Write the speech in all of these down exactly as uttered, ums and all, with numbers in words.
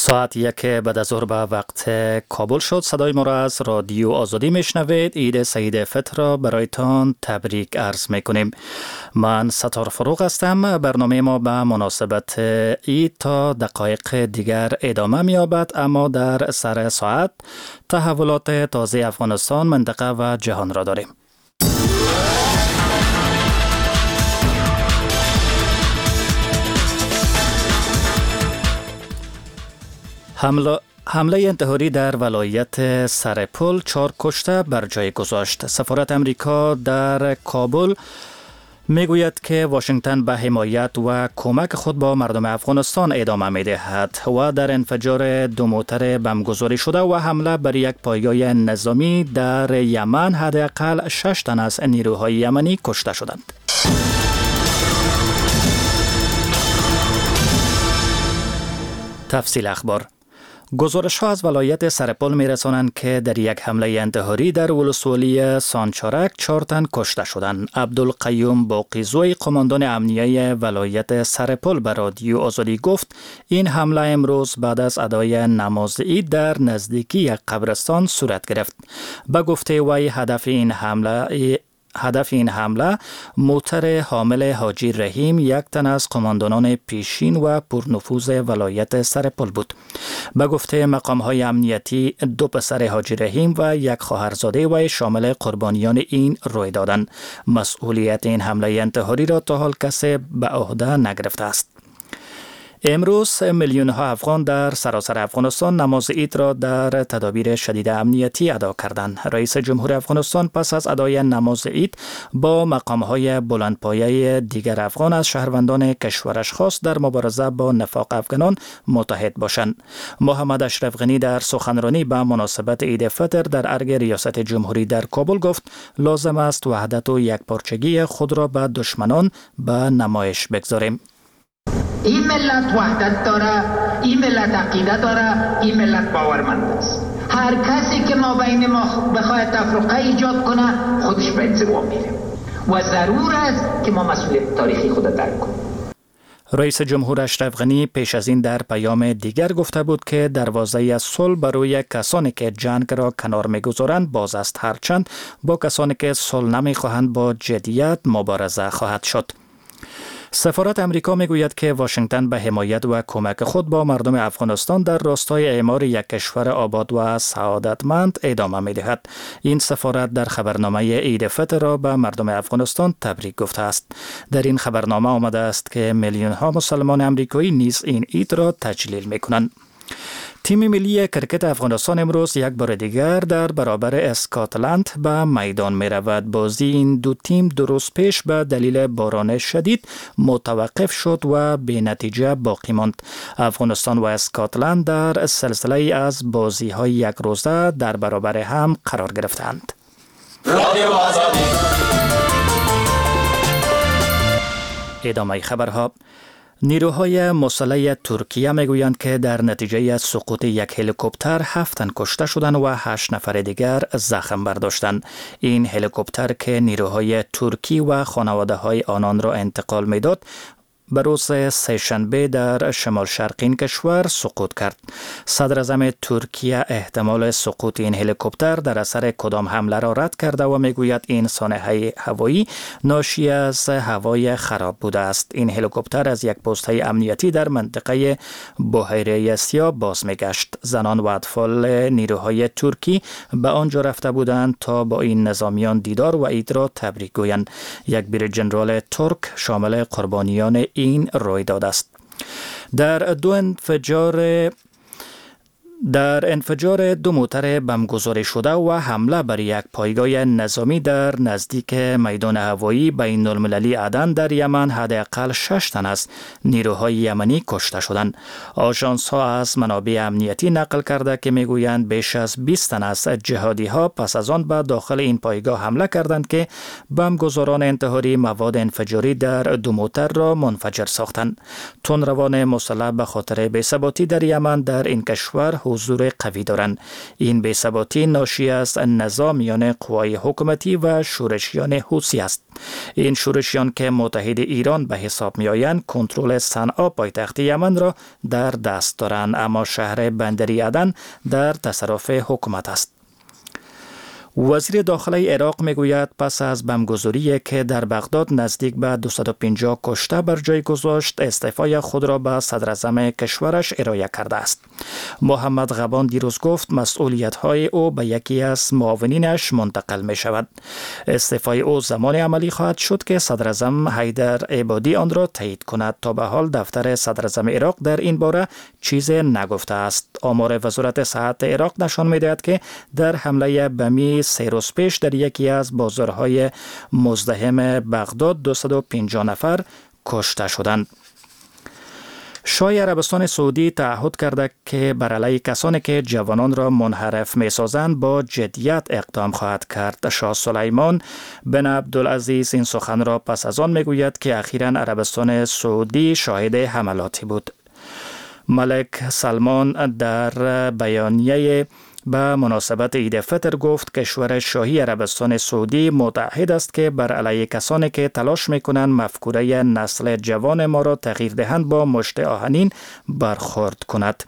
ساعت یک بعد از ظهر به وقت کابل شد. صدای ما را از رادیو آزادی میشنوید. عید سعید فطر را برایتان تبریک عرض میکنیم. من ستار فروغ هستم. برنامه ما به مناسبت عید تا دقایق دیگر ادامه می‌یابد، اما در سر ساعت تحولات تازه افغانستان، منطقه و جهان را داریم. حمله حمله انتحاری در ولایت سرپل، چهار کشته بر جای گذاشت. سفارت امریکا در کابل میگوید که واشنگتن به حمایت و کمک خود با مردم افغانستان ادامه میدهد و در انفجار دو موتر بمبگذاری شده و حمله بر یک پایگاه نظامی در یمن حداقل شش تن از نیروهای یمنی کشته شدند. تفصیل اخبار. گزارش ها از ولایت سرپل می رسانند که در یک حمله انتحاری در ولسوالی سانچارک چهار تن کشته شدند. عبدالقیوم باقیزوی قماندان امنیه ولایت سرپل به رادیو آزادی گفت این حمله امروز بعد از ادای نماز عید در نزدیکی یک قبرستان صورت گرفت. به گفته وی هدف این حمله هدف این حمله موتر حامل حاجی رحیم، یک تن از قماندانان پیشین و پرنفوذ ولایت سرپل بود. به گفته مقام‌های امنیتی دو پسر حاجی رحیم و یک خواهرزاده وی شامل قربانیان این رویدادند. مسئولیت این حمله انتحاری را تا حال کسی به عهده نگرفته است. امروز میلیون ها افغان در سراسر افغانستان نماز عید را در تدابیر شدید امنیتی ادا کردند. رئیس جمهور افغانستان پس از ادای نماز عید با مقام‌های بلندپایه دیگر افغان از شهروندان کشورش خواست در مبارزه با نفاق افغانان متحد باشند. محمد اشرف غنی در سخنرانی به مناسبت عید فطر در ارگ ریاست جمهوری در کابل گفت لازم است وحدت و یکپارچگی خود را به دشمنان به نمایش بگذاریم. این ملت وحدت داره، این ملت عقیده داره، این ملت باورمند است. هر کسی که ما بین ما بخواد تفرقه ایجاد کنه خودش به انزوا میره و ضرور است که ما مسئولیت تاریخی خود درک کنیم. رئیس جمهور اشرف غنی پیش از این در پیام دیگر گفته بود که دروازه صلح برای کسانی که جنگ را کنار می‌گذارند باز است، هرچند با کسانی که صلح نمی‌خواهند با جدیت مبارزه خواهد شد. سفارت امریکا میگوید که واشنگتن به حمایت و کمک خود با مردم افغانستان در راستای اعمار یک کشور آباد و سعادتمند ادامه میدهد. این سفارت در خبرنامه عید فطر را به مردم افغانستان تبریک گفته است. در این خبرنامه آمده است که میلیون ها مسلمان امریکایی نیز این عید را تجلیل میکنند. تیم ملی کرکت افغانستان امروز یک بار دیگر در برابر اسکاتلند به میدان می رود. بازی این دو تیم دو روز پیش به دلیل باران شدید متوقف شد و به نتیجه باقی ماند. افغانستان و اسکاتلند در سلسله از بازی های یک روزه در برابر هم قرار گرفتند. ادامه خبرها. نیروهای مسلح ترکیه میگویند که در نتیجه سقوط یک هلیکوپتر هفت تن کشته شدند و هشت نفر دیگر زخم برداشتند. این هلیکوپتر که نیروهای ترکی و خانواده های آنان را انتقال میداد به روز سه‌شنبه در شمال شرقی کشور سقوط کرد. صدر اعظم ترکیه احتمال سقوط این هلیکوپتر در اثر کدام حمله را رد کرده و میگوید این سانحه هوایی ناشی از هوای خراب بوده است. این هلیکوپتر از یک پست امنیتی در منطقه بحیره سیاه باز میگشت. زنان و اطفال نیروهای ترکی به آنجا رفته بودند تا با این نظامیان دیدار و عید را تبریک گویند. یک بریج ژنرال ترک شامل قربانیان این رویداد است. در دو انفجار در انفجار دو موتر بمبگذاری شده و حمله بر یک پایگاه نظامی در نزدیک میدان هوایی بین المللی عدن در یمن حداقل شش تن از نیروهای یمنی کشته شدند. آژانس ها از منابع امنیتی نقل کرده که میگویند بیش از بیست تن از جهادی ها پس از آن به داخل این پایگاه حمله کردند که بمبگذاران انتحاری مواد انفجاری در دو موتر را منفجر ساختند. تندروان مسلح به خاطر بی‌ثباتی در یمن در این کشور حضور قوی دارند. این بی‌ثباتی ناشی از نظام میان قوای حکومتی و شورشیان حوثی است. این شورشیان که متحد ایران به حساب می آیند کنترل صنعا پایتخت یمن را در دست دارند، اما شهر بندری عدن در تصرف حکومت است. وزیر داخلی عراق میگوید پس از بمبگذاری که در بغداد نزدیک به دویست و پنجاه کشته بر جای گذاشت، استعفای خود را به صدر اعظم کشورش ارائه کرده است. محمد غبان دیروز گفت مسئولیت های او به یکی از معاونینش منتقل می شود. استعفای او زمان عملی خواهد شد که صدر اعظم حیدر عبادی آن را تایید کند. تا به حال دفتر صدر اعظم عراق در این باره چیزی نگفته است. آمار وزارت صحت عراق نشان می‌دهد که در حمله بمی سه روز پیش در یکی از بازارهای مزدحم بغداد دویست و پنجاه نفر کشته شدند. شاه عربستان سعودی تعهد کرده که بر علیه کسانی که جوانان را منحرف می‌سازند با جدیت اقدام خواهد کرد. شاه سلیمان بن عبدالعزیز این سخن را پس از آن میگوید که اخیراً عربستان سعودی شاهد حملاتی بود. ملک سلمان در بیانیه به مناسبت عید فطر گفت کشور شاهی عربستان سعودی متعهد است که بر علیه کسانی که تلاش میکنند مفکوره نسل جوان ما را تغییر دهند با مشت آهنین برخورد کند.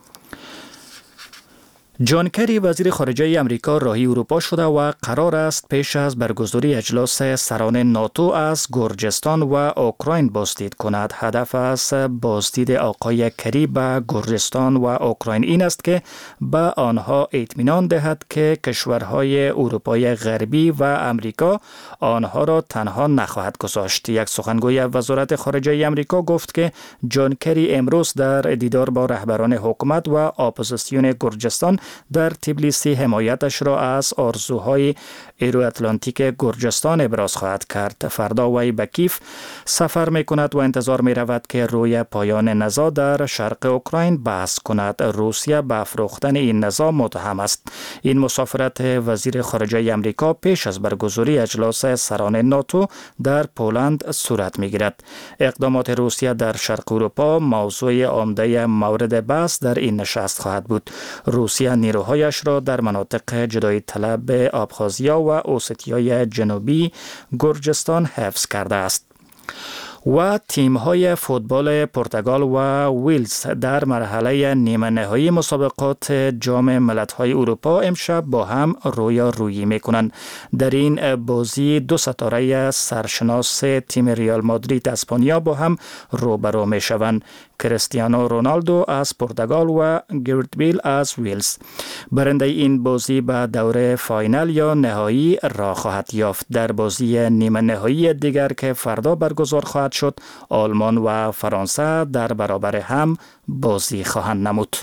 جان کری وزیر خارجه امریکا راهی اروپا شده و قرار است پیش از برگزاری اجلاس سران ناتو از گرجستان و اوکراین بازدید کند. هدف از بازدید آقای کری به گرجستان و اوکراین این است که به آنها اطمینان دهد که کشورهای اروپای غربی و امریکا آنها را تنها نخواهد گذاشت. یک سخنگوی وزارت خارجه امریکا گفت که جان کری امروز در دیدار با رهبران حکومت و اپوزیسیون گرجستان در تبلیسی حمایتش را از آرزوهای ایرو اتلانتیک گرجستان ابراز خواهد کرد. فردا وی به کیف سفر می کند و انتظار می رود که روی پایان نزاع در شرق اوکراین بحث کند. روسیه به افروختن این نزاع متهم است. این مسافرت وزیر خارجه امریکا پیش از برگزاری اجلاس سران ناتو در پولند صورت می گیرد. اقدامات روسیه در شرق اروپا موضوع عمده مورد بحث در این نشست خواهد بود. روسیه نیروهایش را در مناطق جدایی طلب آبخازیا و اوستیای جنوبی گرجستان حفظ کرده است. و تیم‌های فوتبال پرتغال و ویلز در مرحله نیمه نهایی مسابقات جام ملت‌های اروپا امشب با هم رویارویی می‌کنند. در این بازی دو ستاره سرشناس تیم ریال مادرید اسپانیا با هم روبرو می‌شوند. کریستیانو رونالدو از پرتغال و گرت بیل از ویلز. برنده این بازی به دور فاینال یا نهایی را خواهد یافت. در بازی نیمه نهایی دیگر که فردا برگزار خواهد شد، آلمان و فرانسه در برابر هم بازی خواهند نمود.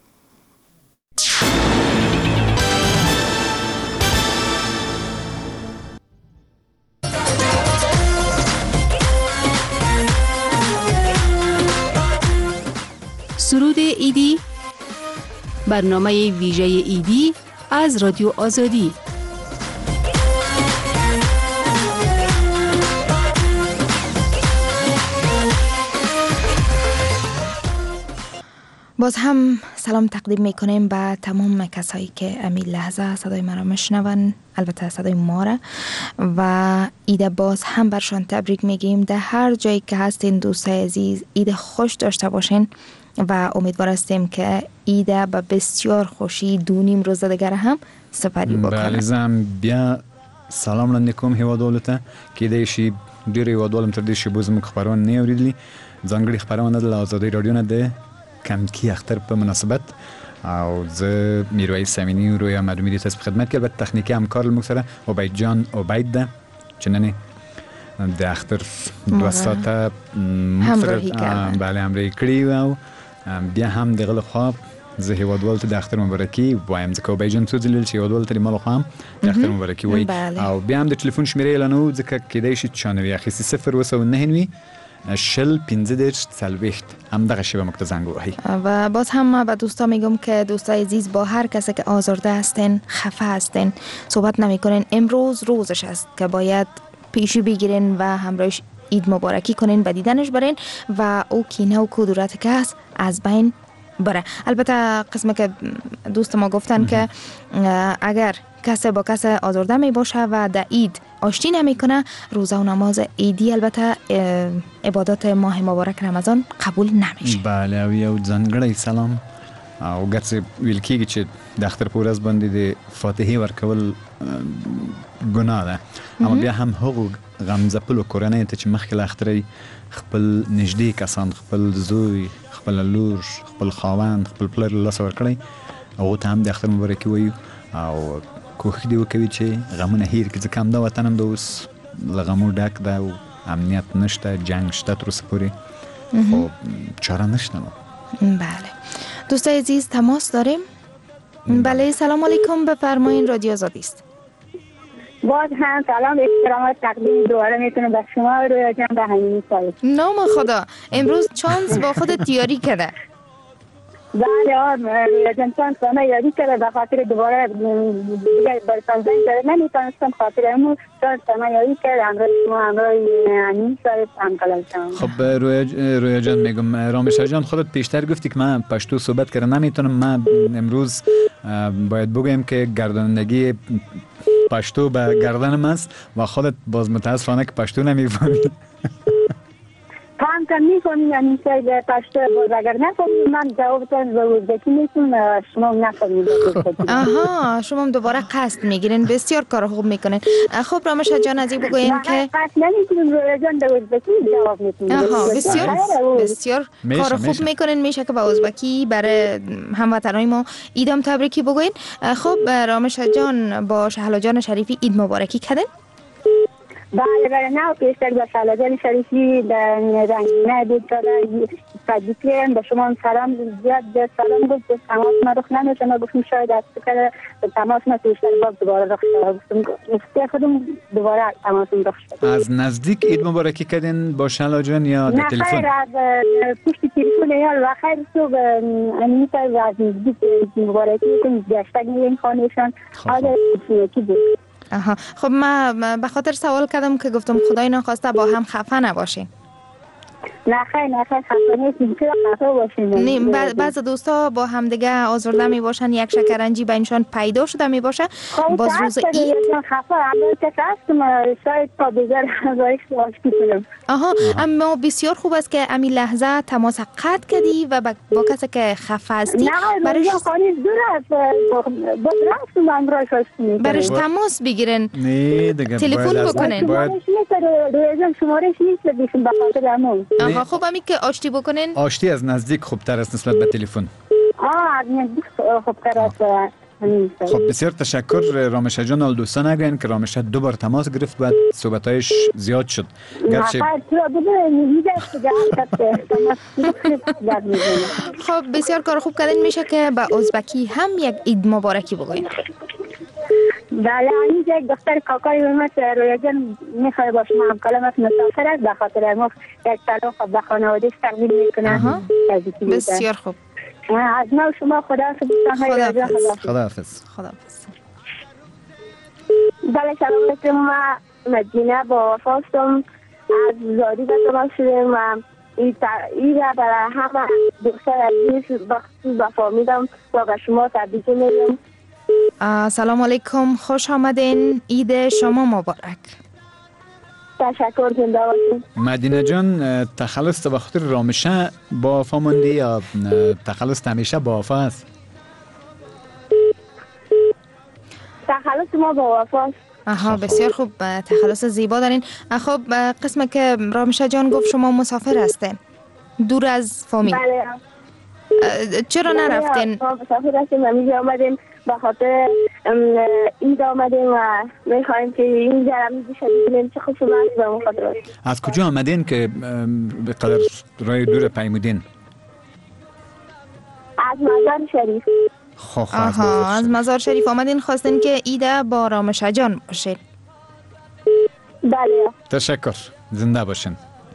سرود ایدی، برنامه ویژه ایدی از رادیو آزادی. باز هم سلام تقدیم میکنیم به تمام کسایی که امی لحظه صدای ما را میشنون، البته صدای ما را، و عید باز هم برشان تبریک میگیم. در هر جایی که هستین دوستای عزیز، عید خوش داشته باشین و امیدوار هستیم که عید به بسیار خوشی دونیم روز دیگر هم سپری بکنه. بله زم بیا سلام لندکم هیوادولته که دیشی دیر هیوادولم تر دیشی بوزم خبران نیوریدلی ځانګړي خبرونه د آزادۍ رادیو نه ده کم کی اختر په مناسبت او زه میرویس امینی روی معلومی دیت په خدمت کې البته تخنیکی همکار موږ سره عبید جان عبید ده چې نن د اختر دوه ساعته همراهی کردن. بله همراهی کړی او بیا هم دغه خو زه هیوادوال ته د اختر مبارکي وایم ځکه عبید جان څو ځله چې هیوادوال ته مال خو هم د اختر مبارکي وای او بیا هم د ټلیفون شمیرې اعلانو ځکه کېدای شي چانوي اخیسي صفر وسو نه نوي شل پنځه دېرش څلوېښت هم دغه شی به موږ ته زنګ ووهي. و باز هم به دوستا میگم که دوستای عزیز با هر کسی که آزرده هستین، خفه هستین، صحبت نمیکنین، امروز روزش است که باید پیشی بگیرین و همراهش عید مبارکی کنین، به دیدنش برین و او کینه و کدورت که هست از بین بره. البته قسم که دوست ما گفتن که اگر کسی با کسی آزرده می باشه و در عید آشتی نمی کنه، روزه و نماز عیدی البته عبادات ماه مبارک رمضان قبول نمیشه. بله، او یو ځانګړی سلام او ګڅ ویل کېږي چې د اختر په ورځ باندې د فاتحې ورکول ګناه ده، اما بیا هم هغو غمځپلو کورنۍ ته چې مخکې له اخترې خپل نږدې کسان، خپل زوی، خپل لور، خپل خاوند، خپل پلار له لاسه ورکړی، هغو ته هم د اختر مبارکي وایو او کوښښ دې وکوي چې غمونه هیر کړي، ځکه همدا وطن هم د اوس له غمو ډک ده او امنیت نشته، جنگ شته تر اوسه پورې، خب چاره نشته. بله دوستای عزیز تماس داریم. بله سلام علیکم، بفرمایین، رادیو آزادی است. باز هم سلام احترامات تقدیم دوباره میتونه به شما و رویا جان به همین سایه. نام خدا، امروز چانس با خودت یاری کرده. بله آم رویا جان چانس با من یاری کرده، به خاطر دوباره دیگه برسان زنگ داره نمیتونستم، خاطر امو چانس با من یاری کرده، امروز شما امروز همین سایه هم کلم. خب رویا رویا جان میگم، رامشا جان خودت پیشتر گفتی که من پشتو صحبت کردم نمیتونم، من امروز باید بگویم که گردانندگی پشتو به گردنم است و خودت باز متاسفانه که پشتو نمیفهمی. هم کم میفهمی یعنی که پشتو باز اگر نفهمی من جوابتان به ازبکی میتونم، شما نفهمید. آها، شما هم دوباره قصد میگیرین، بسیار کار خوب میکنین. خب رامشا جان از این بگوین که قصد نمیتونم، رویا جان به ازبکی جواب میتونم. آها بسیار بسیار کار خوب میکنین، میشه که به ازبکی برای هموطنای ما عیدم تبریکی بگوین. خب رامشا جان با شهلا جان شریفی عید مبارکی کردین؟ بله بله، نه پیشتر با شهلا جان شریفی در رنگینه بود داره تبریکیم، به شما سلام زیاد زیاد سلام گفت، به تماس ما رخ نمیشه، ما گفتیم شاید از فکر تماس ما پیشتر باز دوباره رخ شد، گفتیم خودم دوباره تماسم رخ شد. از نزدیک عید مبارکی کردین با شهلا جان یا در تلفن؟ نه خیر، از پشت تلفن یا و خیر صبح امیتا از نزدیک مبارکی کنیم، گشتگ میرین خانهشان حالا کی بود. آها خب من به خاطر سوال کردم که گفتم خدای نخواسته با هم خفه نباشین. نه خیر نه خیر خفه نیستیم، چرا خفه باشیم؟ نیم بعض دوستا با هم دیگه آزرده می باشن، یک شکرنجی بینشان پیدا شده می باشه، باز روز عید خفه البته هستم، شاید تا دیگر ازش آشتی کنم. آها اما بسیار خوب است که امی لحظه تماس قطع کردی و با کسی که خفه هستی برایش خانه دور است، باز رفتم امروز آشتی برایش تماس بگیرن، نه دیگه تلفن بکنن. شمارش نیست، شمارش نیست بیشتر به خاطر امون. آها خب امی که آشتی بکنن، آشتی از نزدیک خوبتر است نسبت به تلفن. آه از نزدیک خوبتر است. خب بسیار تشکر رامشا جان. ال دوستان نگوین که رامشا دو بار تماس گرفت و صحبتایش زیاد شد. گرچه خب بسیار کار خوب کردین، میشه که با ازبکی هم یک عید مبارکی بگوین. بله اینجا یک دختر کاکای اومد رویا جان میخواد با شما هم کلمت مسافر است، به خاطر ما یک سلام به خانواده‌اش تقدیم میکنه. بسیار خوب. از ما شما خداحافظ. خداحافظ. خداحافظ. خداحافظ. بله سلام علیکم، ما مدینه با وفاستم از زادی به تماس شدیم و این را برای همه دوستان عزیز بخصوص با فامیلم و به شما تبریک میگم. سلام علیکم، خوش آمدین، عید شما مبارک. تشکر، زنده باشید. مدینه جان تخلص به خاطر رامشه با وفا موندی یا تخلص همیشه با وفا است؟ تخلص ما با وفاست. آها بسیار خوب، تخلص زیبا دارین. خب قسم که رامشه جان گفت شما مسافر هستین دور از فامیل. بله. چرا نرفتین؟ ما مسافر هستیم و میگه آمدیم به خاطر عید آمدیم و میخوایم که این جرمی بیشه ببینیم چه خوشی مرد به مخاطر. از کجا آمدین که به قدر رای دور پیمودین؟ از مزار شریف. آها از مزار شریف آمدین، خواستین که عید با رامشه جان باشید. بله. تشکر، زنده باشین.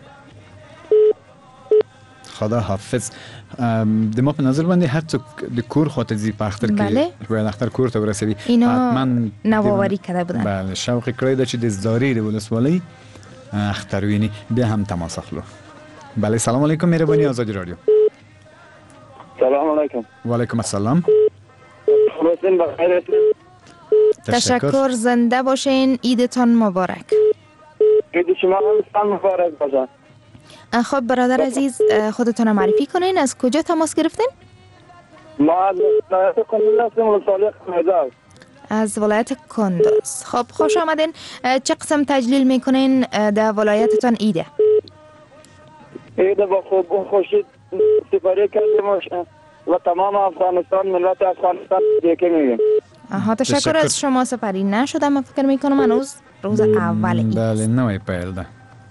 خدا حافظ. دما په نظر باندې هر څوک د کور خواته ځي په اختر کې باید اختر کور ته ورسوي. اینا نوآوری کرده بودن. بله شوق کړی ده چې د زاري د ولسوالۍ اختر ویني. بیا هم تماس اخلو. بله سلام علیکم، مهربانی آزادی رادیو. سلام علیکم. و علیکم السلام. خلاصین بخیر. تشکر، زنده باشین. عیدتان مبارک. عید شما هم مبارک باشه. خب برادر عزیز، خودتون معرفی کنین. از کجا تماس گرفتین؟ ما از ولایت کندوز هستیم، ولسوالی قمیداز. از ولایت کندوز. خب خوش آمدین. چه قسم تجلیل میکنین در ولایتتان عیده؟ عید با خوب و خوشی سپری کردیم و تمام افغانستان، ملت افغانستان دیگه میگیم. آها، تشکر از شما. سپری نشدم، من فکر میکنم هنوز روز اول عید. بله، نوی پیل ده.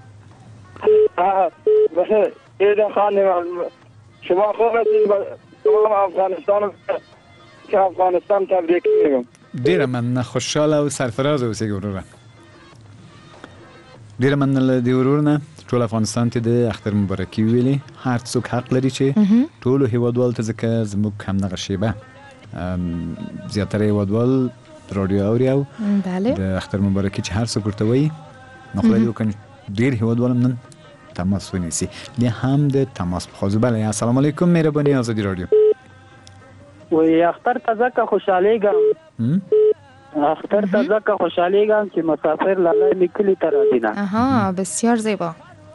بله، عید خانم شما خوب هستین با تمام افغانستان که افغانستان تبریک میگم. ډیره مننه، خوشحاله او سرفراز اوسئ وروره. ډیره مننه د ورور نه. ټول افغانستان ته د اختر مبارکي ویلي. هر څوک حق لري چې ټولو هیوادوالو ته، ځکه زموږ همدغه شیبه زیاتره هیوادوال رادیو اوري او د اختر مبارکي چې هر څوک ورته وایي، نو خدای وکړي ډیر هیوادوال هم نن تماس ونیسي. بیا هم د تماس بخوازو. بله، السلام علیکم، مهرباني آزادی رادیو. وی اختر ته ځکه خوشحالیږم اختر ته ځکه خوشحالیږم چې مسافر لاله لیکلي ته راځي نه. آها، بسیار زیبا.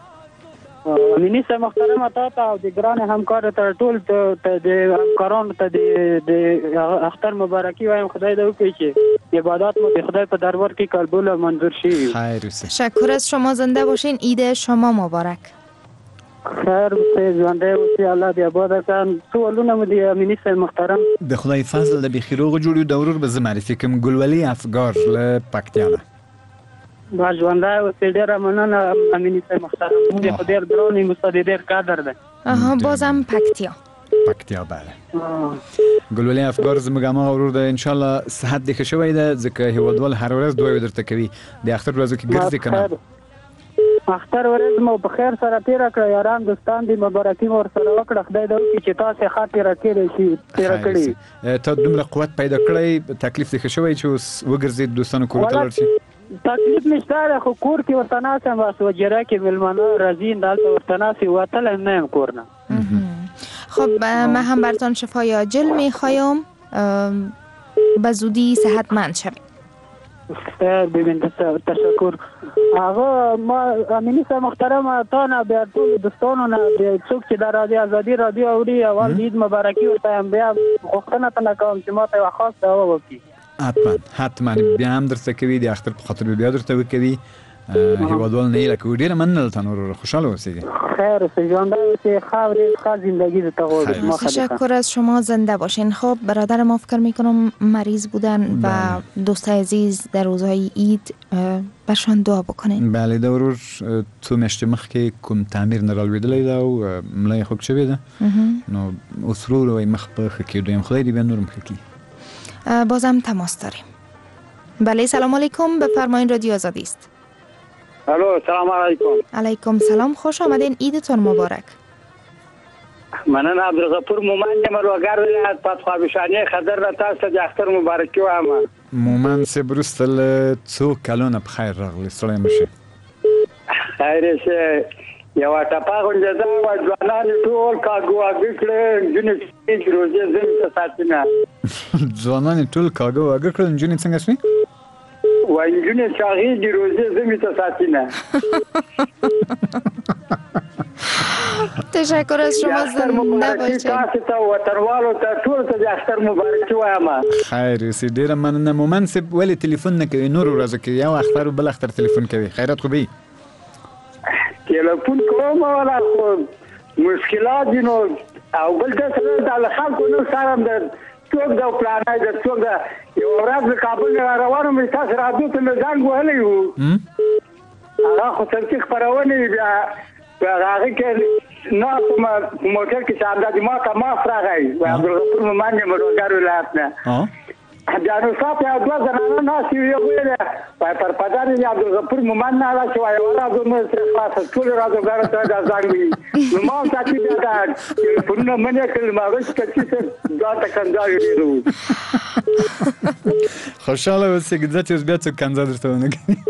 امینی صاحب محترم، تا ته او د ګران همکار ته ټول ته د همکارانو ته د اختر مبارکي وایم. خدای دې وکړي چې عبادات مو د خدای په دربار کې قبول او منظور شي. خیر اوسه. تشکر از شما. زنده باشین. عید شما مبارک. خیر اوسه، ژوندی اوسئ. الله دې آباد کړي. سوالونه مو د امینی صاحب محترم د خدای فضل د بخیروغ جوړو د ورور به زه معرفي کوم. ګلولي افګار له پکتیا نه. با ژوندی اوسئ. ډېره مننه امینی صاحب محترم. موږ خو ډېر ګران یو، مو ډېر قدر ده. آها، بازم پکتیا. پکتیا بله. ګلولي افګار زموږ هماغه ورور ده. انشاءالله صحت دې ښه شوی ده، ځکه هیوادوال هر ورځ دعاوې درته کوي. د اختر ورځو کې ګرځي که نه؟ اختر ورځ مو په خیر سره تېره کړه. یاران دوستان دې مبارکي مو ورسره وکړه. خدای دې وکړي چې تاسې ښه تېره کړې شي تېره کړې. تا دومره قوت پیدا کړی، تکلیف دې ښه شوی چې اوس وګرځېد دوستانو کورو ته لاړ شي؟ تکلیف مې شته ده، خو کور کې ورته ناست یم. بس وجره کې مېلمانه راځي، دلته ورته ناست یم. وتلی هم نه یم کور نه. خب من هم براتون شفای عاجل میخوایم. به زودی صحتمند شوید. ببین تشکر. آقا ما امینی صاحب محترم، تا نه بیا ټول دوستانو نه څوک چې د رادیو آزادي رادیو اوري، اول عید مبارکي ورته یم. بیا غوښتنه ترنه کوم چې ما ته یوه خاص دعا وکړي. حتما حتما بیا هم درته کوي. د اختر په خاطر بیا درته وکوي. هیوادوال نه یې لکه ډېره مننه له تا نور. خوشحاله اوسئ. خیر اوسئ، ژوندی اوسئ. ښه ښه زندگی درته غواړم. تشکر از شما. زنده باشین. خب برادر ما فکر میکنم مریض بودن و دوستای عزیز در روزهای عید برشان دعا بکنین. بله، د ورور څو میاشتې مخکې کوم تعمیر نه رالوېدلی ده او ملا یې خوږ شوې ده، نو اوس ورو ورو مخ په ښه کېدو یم. خدای دې بیا نور هم ښه کړي. بازم تماس داریم. بله، سلام علیکم، بفرمایین. رادیو آزادی است. الو، سلام علیکم. علیکم سلام، خوش آمدین. عیدتون مبارک. مننه. عبدالغفور مومن یم، لوګر ولایت، پتخوابشانې خضر را تاسو ته د اختر مبارکي وایم. مومن صاحب وروسته له څو کلونه په خیر راغلی. ستړی مه شئ. خیر شه. یوه ټپه غونډه ده، ځوانان ټول کاږه واږه کړه، نجونې چې روژې ځمې ته ساتي نه. ځوانان ټول کاږه واږه کړه، نجونې څنګه شوې؟ وایي نجونې چې هغې د روژې ځمې ته ساتي نه. تشکر از شما. زنده باشید. تاسو ته وطنوالو ته ټولو ته د اختر مبارکي وایم. خیر اوسئ. ډېره مننه. مومن صاحب ولې تلیفون نه کوي نورو ورځو کې؟ یو اختر او بل اختر تلیفون کوي. خیرات خو به وي؟ تلیفون کوم ولا خو مشکلات دي، نو او بل څه د خلکو نو سره د څوک د پلانای د څوک د یو ورځ د کابل را روانو مې تاسو راځو ته مې زنګ وهلی وو. هغه خو څنګه خبرونه بیا هغه کې نه کوم موټر کې شاندار دي. ما کا ما راغی عبدالغفور مومن یم، لوګر ولایت نه. بیا نو صاحب یو دوه زنانه ناستې وې، ویلې وایي پر پدر یې عبدالغفور مومن نه راځي، وایي ورځو مې سره خلاصه ټول راځوګر ته دا زنګ وي. نو ما هم ساتي بیا دا ټلیفونونه منې کړل. ما وایي چې کچې څه دا ته کنځا ډېر وو. خوشحاله اوسئ. ځه چې اوس بیا څوک کنځا درته ونه کوي.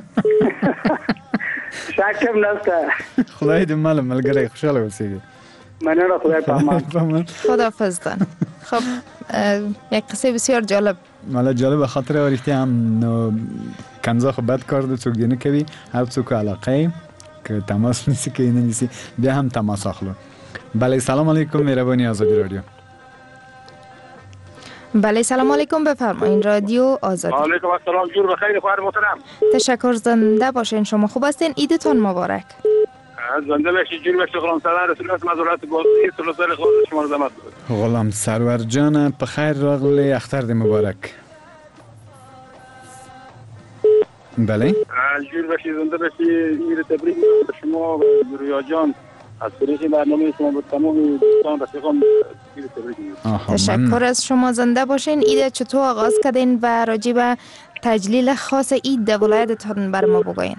شاکم نسته. خدای دې ماله ملګری خوشحاله اوسئ. مننه، خدای پامان. خداحافظ دان. خب یک قصه بسیار جالب. مالا جالب به خاطر آریختی هم نو کنزا خو بد کار دو چوک دینه کبی هر چوک علاقه که تماس نیسی که اینه نیسی بیا هم تماس اخلو. بله سلام علیکم مهربانی آزادی رادیو. بله سلام علیکم بفرمایید رادیو آزادی. علیکم السلام جور بخیر خواهر محترم. تشکر زنده باشین شما خوب هستین عیدتون مبارک. زنده باشید جور باشید غلام سرور رسول الله مزارات بازی سلسله خود شما زحمت بود. غلام سرور جان بخیر راغلی اختر دی مبارک. بله جور باشید زنده باشید ایر تبریک به شما و رویا جان از طریق برنامه شما به تمام دوستان رفیقان تبریک میگم. تشکر از شما زنده باشین. عید چطور آغاز کردین و راجع به تجلیل خاص عید در ولایتتون بر ما بگوین.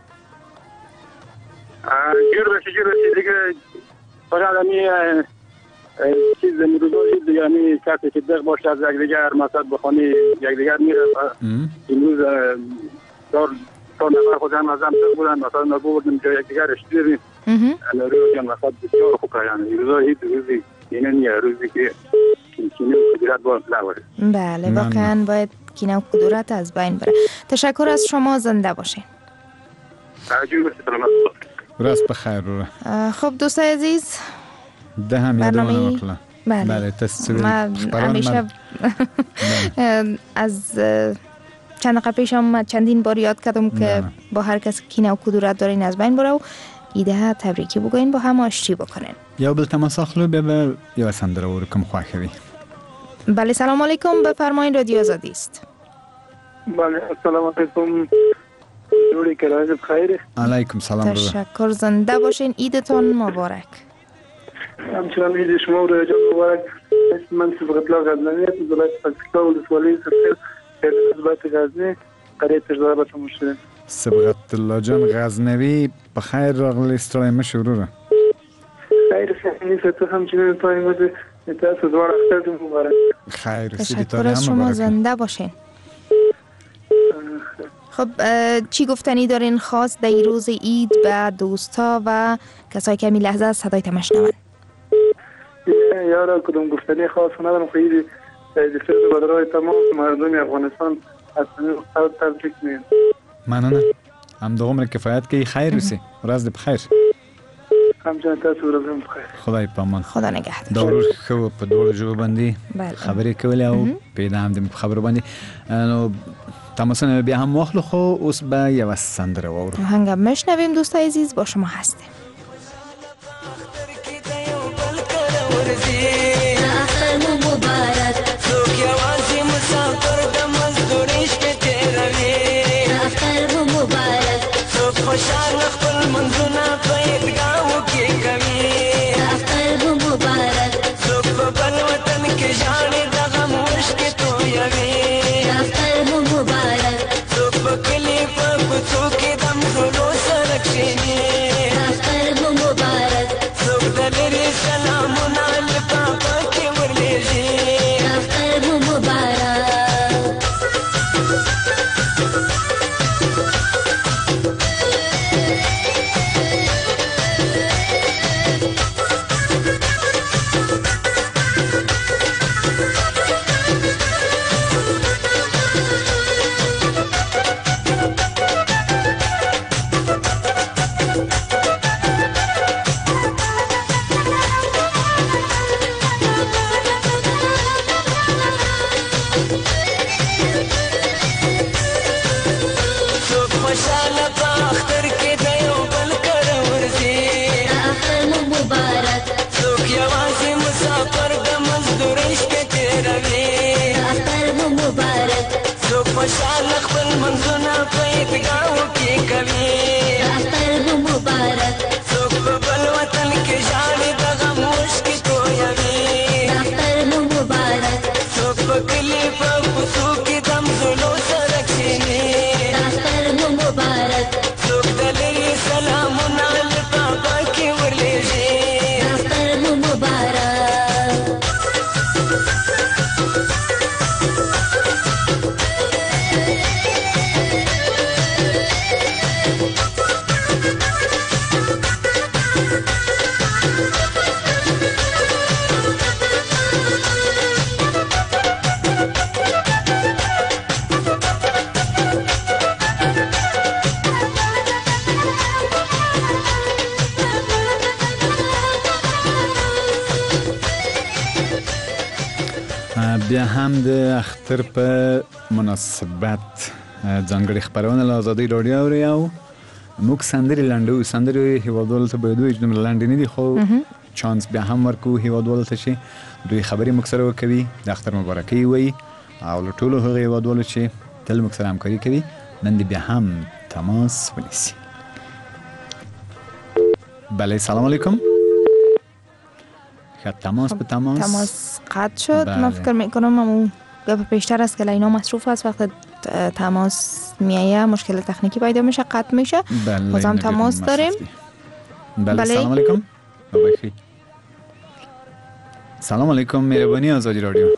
جور باشید جور باشید دیگه فقط همی چیز روزای دیگه همی کسی که دق باشه از یک دیگر مسد بخوانی یک دیگر میره امروز دار تا نفر خود هم از هم دق بودن مثلا نگو بودیم جای یک دیگر اشتیریم روی جان مسد بسیار خوب یعنی روزای هیچ روزی اینه نیه روزی که کینه و قدرت باید نباره. بله واقعا باید کینه و قدرت از بین بره. تشکر از شما زنده باشین. جور باشید سلامت راست بخیر رو. خب دوستای عزیز ده هم یادمان نمکلا. بله, بله تصویر همیشه از چند دقیقه پیش هم چندین بار یاد کردم که با هر کس کینه و کدورت دارین از بین بره و ایده تبریکی بگوین با هم آشتی بکنین. یا بل تماس اخلو ببر یا سندره و رکم خواهی. بله سلام علیکم بفرمایید رادیو آزادی است. بله السلام علیکم جوری که راز بخیر. علیکم سلام. تشکر زنده باشین عیدتون مبارک. همچنان عید شما و رجب مبارک. من صبغت الله غزنوی از ولایت پکتیکا و ولسوالی سرسل حزبات غزنی قریه تجربه مشترک. صبغت الله جان غزنوی بخیر راغلی استرای مشوره. خیر سعی تو همچنین تایم بده تاسو دوار اختر مبارک. خیر تشکر از شما زنده باشین. خب چی گفتنی دارین خاص در روز عید به دوستا و کسایی که می لحظه از صدای تماس شنون؟ یارا کدوم گفتنی خاص ندارم خیلی دفتر بدرای تمام مردم افغانستان از خود تبریک میگم. ممنونم. هم دو عمر کفایت که خیر رسی. راز بخیر. همچنین تاسو روز بخیر. خدای پامان. خدا نگهدار. دور خو په دور جو باندې خبرې کولې او پیدا هم د خبرو باندې نو تماسونه بیا هم واخلو خو اوس به یو سندره واورو. هنگام مشنویم دوستای عزیز با شما هستیم. خوشحال خپل منځونه په عیدګاهو کې کوي اختر مو مبارک څوک په بل وطن کې ژاړي د غم اوښکې تویوي اختر مو مبارک څوک په کلي په کوڅو کې د مغلو سره کښېني اختر مو مبارک څوک د لرې سلامونه لفافه کې ورلېږي اختر مو مبارک خوشحال خپل منځونه په عیدګاهو کې کوي اختر مو مبارک څوک په بل وطن کې ژاړي د غم اوښکې تویوي اختر مو مبارک څوک په کلي په کوڅو کې د مغلو سره کښېني اختر مو مبارک څوک د لرې سلامونه لفافه کې ورلېږي اختر مو مبارک بیا هم د اختر په مناسبت ځانګړي خبرونه له ازادي رادیو اوري او موږ سندرې لنډو سندرې هیوادوالو ته باید وایي دومره لنډې نه دي خو چانس بیا هم ورکو هیوادوالو ته چې دوی خبرې موږ سره وکوي د اختر مبارکي وایي او له ټولو هغو هیوادوالو چې تل موږ سره همکاري کوي نن دې بیا هم تماس ونیسي. بله سلام علیکم. خب تماس به تماس تماس قطع شد. من فکر میکنم امو گپ پیشتر است که لینا مصروف است وقت تماس میایه مشکل تکنیکی پیدا میشه قطع میشه. بازم تماس داریم. بله سلام علیکم. بخیر. سلام علیکم مهربانی آزادی رادیو.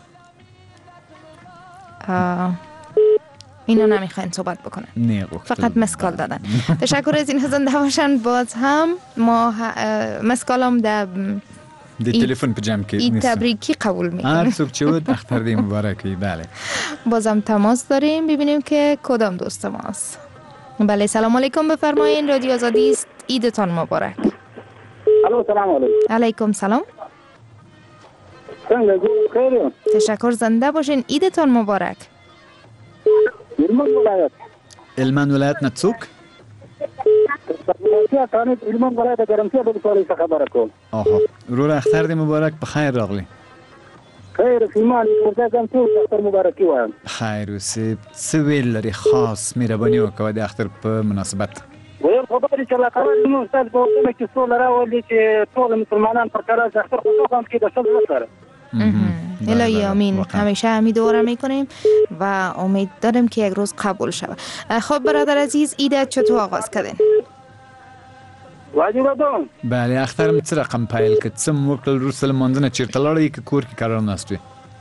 اینا نمیخواین صحبت بکنن نه فقط مسکال دادن. تشکر از این زنده باشن. باز هم ما مسکالم در دی تلفن په جمع کې این تبریکی قبول میکنیم. هر څوک چې ود اختر دی مبارکی. بله بازم تماس داریم ببینیم که کدام دوست ماست. بله سلام علیکم بفرمایین رادیو آزادی است. عیدتان مبارک. الو سلام علیکم. علیکم سلام. څنګه خیر؟ تشکر زنده باشین. عیدتان مبارک. هلمند ولایت. هلمند ولایت نه څوک؟ هلمند ولایت ګرمسیا په کولای څه خبره کوم. آها ورور اختر دی مبارک په خیر راغلی. خیر سیمان ورته کوم ټول اختر مبارکي وایم. خیر اوسې څه ویل لري خاص مهرباني وکړه د اختر په مناسبت. ویل خبرې چې لا کول نو استاد په کومه کې څو لراولي چې ټول مسلمانان پر کار اختر خو کوم کې د څه سره. الهی آمین. همیشه همین دوره میکنیم و امید داریم که یک روز قبول شود. خب برادر عزیز عیدت چطور آغاز کردین؟ واجب ده. بله اخترم څه رقم پیل کړ څه وکړل روسه لمانځنه چیرته لاړې که کور کې قرار ناست وي؟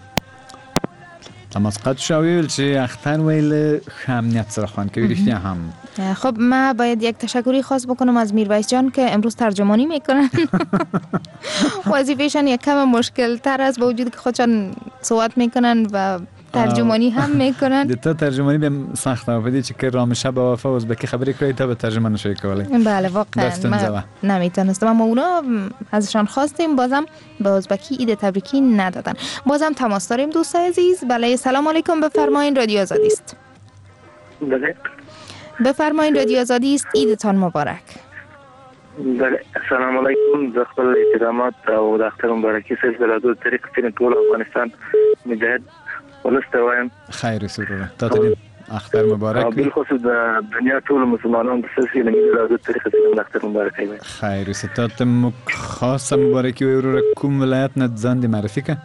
تماس قطع شو ویل چې اختر ویل ښه امنیت سره خوند کوي رښتیا هم. خب من باید یک تشکری خاص بکنم از میرویس جان که امروز ترجمانی میکنن. وظیفه‌شان یک کم مشکل تر است با وجود که خودشان صحبت میکنن و ترجمانی هم میکنن. د ته ترجمانی به سخته و بدی چې که رامشه با وفا ازبکی خبری کردی تا به ترجمه نشوی کولی. بله واقعا من نمیتونستم اما اونا ازشان خواستیم بازم به ازبکی عید تبریکی ندادن. بازم تماس داریم دوست عزیز. بله سلام علیکم بفرمایین رادیو آزادی است. بله بفرمایین رادیو آزادی است. عیدتان مبارک. بله سلام علیکم. ز خپل احترامات او د اختر مبارکي سره د دوه طریق په ټول افغانستان مجاهد ولسته وایم. خیر سرور تاسو اختر مبارک. بل خصوص د دنیا ټول مسلمانانو د سلسله د دوه طریق سره اختر مبارک وایم. خیر ستاسو مو خاصه مبارکي ورور کوم ولایت نه ځان دې معرفي کړه؟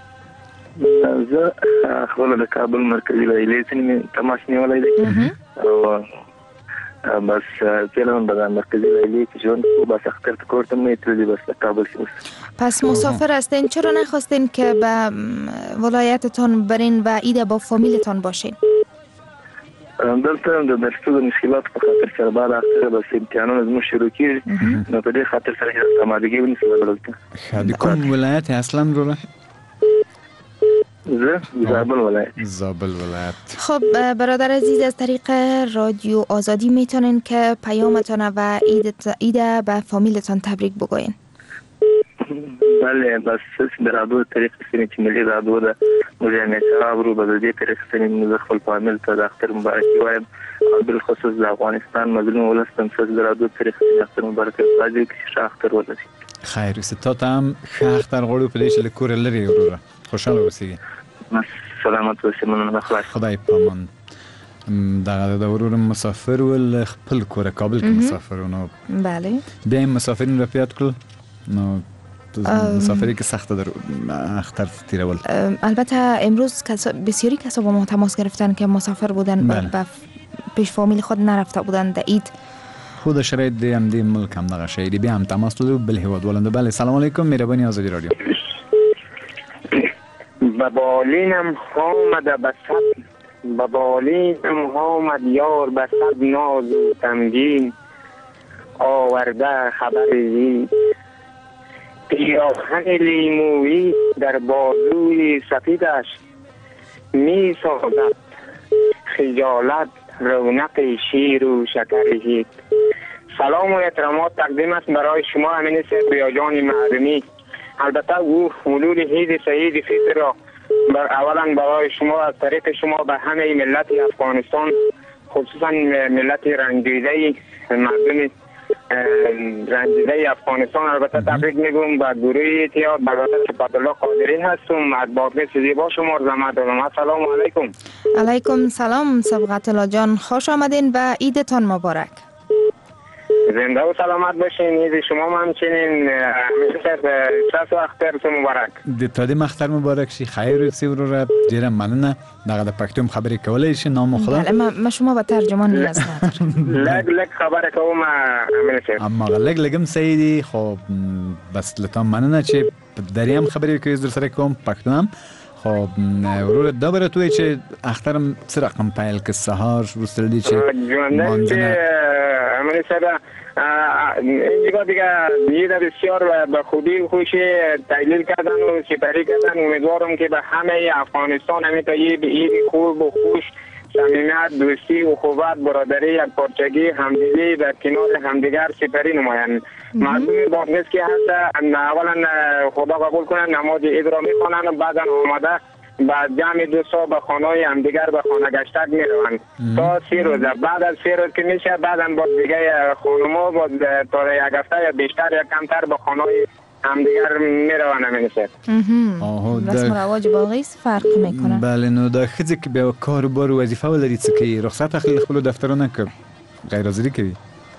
زه خپل د کابل مرکزی ویلې څنګه تماس نیولای دی او بس کلام به مرکزی ویلی که جون بس اختر کردم نیتولی بس کابل شد. پس مسافر هستین چرا نخواستین که به ولایتتان برین و عید با فامیلتان باشین؟ دلته د درسو د مشکلات په خاطر سره بعد اختر بس امتحانونه زموږ شروع کیږي نو په دې خاطر سره چې سمادګي ونیسل دلته. خدای کوم ولایت اصلا روله؟ زابل ولایت. زابل ولایت. خب برادر عزیز از طریق رادیو آزادی میتونین که پیامتان و عید به فامیلتان تبریک بگوین. بله بس در رادیو طریق سینه چې ملي رادیو ده مجاهد شعب رو به دې طریق سینه خپل فامیل ته د اختر مبارکي وایم او بل خصوص د افغانستان مظلوم ولستم څخه د رادیو طریق سینه اختر مبارکي راځي چې اختر ولري. خیر ستاسو هم ښه اختر غوړو په دې چې لکور لري وروره خوشاله اوسئ. سلامت اوسئ. مننه خدای پامان. دا د ورور مسافر ول خپل کور کابل کې مسافرونو. بله بیا مسافرین را پیاد کړل نو مسافری که سخت در اختر تیرول. البته امروز بسیاری کسا با ما تماس گرفتن که مسافر بودن و پیش فامیل خود نرفته بودن در عید. خود شرایط دی هم دی ملک هم دغه شی دی بیا هم تماس دادو بل هیواد ولنده. بله سلام علیکم مهربانی آزادی رادیو. ببالینم آمده بسد ببالینم آمد یار بسد ناز و تمگین آورده خبر زی پیراهن لیمویی در بازوی سفیدش می سازد خجالت رونق شیر و شکر. سلام و احترامات تقدیم است برای شما امین صاحب یا جان معلمی. البته او حلول عید سعید فطر را اولا برای شما از طریق شما به همه ملت افغانستان خصوصا ملت رنجیده مردم رنجیده افغانستان البته تبریک میگم. به گروه اتحاد برادر صفت‌الله قادری هستم از بادغیس زیبا شما زحمت دارم. سلام علیکم. علیکم سلام صبغت الله جان، خوش آمدین و عیدتان مبارک. زنده و سلامت باشین. عید شما هم همچنین همیشه شصت و اخترتون مبارک. د مختر مبارک شي. خیر اوسئ وروره. ډیره مننه. دغه د پښتو خبرې کولای شي نام خدا. بله ما شما به ترجمان نیاز ندارم. لگ لگ خبره کوم همیشه. اما لگ لگم سیدی. خب بس لطفا مننه چې دریم خبرې کوي در سره کوم پښتو هم. خب وروره دا برای توی چې اخترم څه رقم پیل که سهار وستل دی چې مانځنه امری سره اینجا دیگه عید بسیار به خوبی و خوشی تحلیل کردن و سپری کردن. امیدوارم که به همه افغانستان همین تا عید خوب و خوش، صمیمیت، دوستی، اخوت، برادری، یکپارچگی، همدلی در کنار همدیگر سپری نمایند. مردم بادغیس که هست اولا خدا قبول کنند نماز عید را میخوانند و بعدا آمده بعد جمع دوستا به خانه‌های همدیگر به خانه گشتک میروند تا سی روز. بعد از سی روز که میشه بعدا با دیگه خانم‌ها با تا یک هفته یا بیشتر یا کمتر به خانه‌های همدیگر میروند. همیشه رسم و رواج بادغیس فرق میکنه. بله نو دا خځې کې به کار و بار و وظیفه ولري څه کوي رخصت اخلي خپل دفترونه که غیر حاضری کوي؟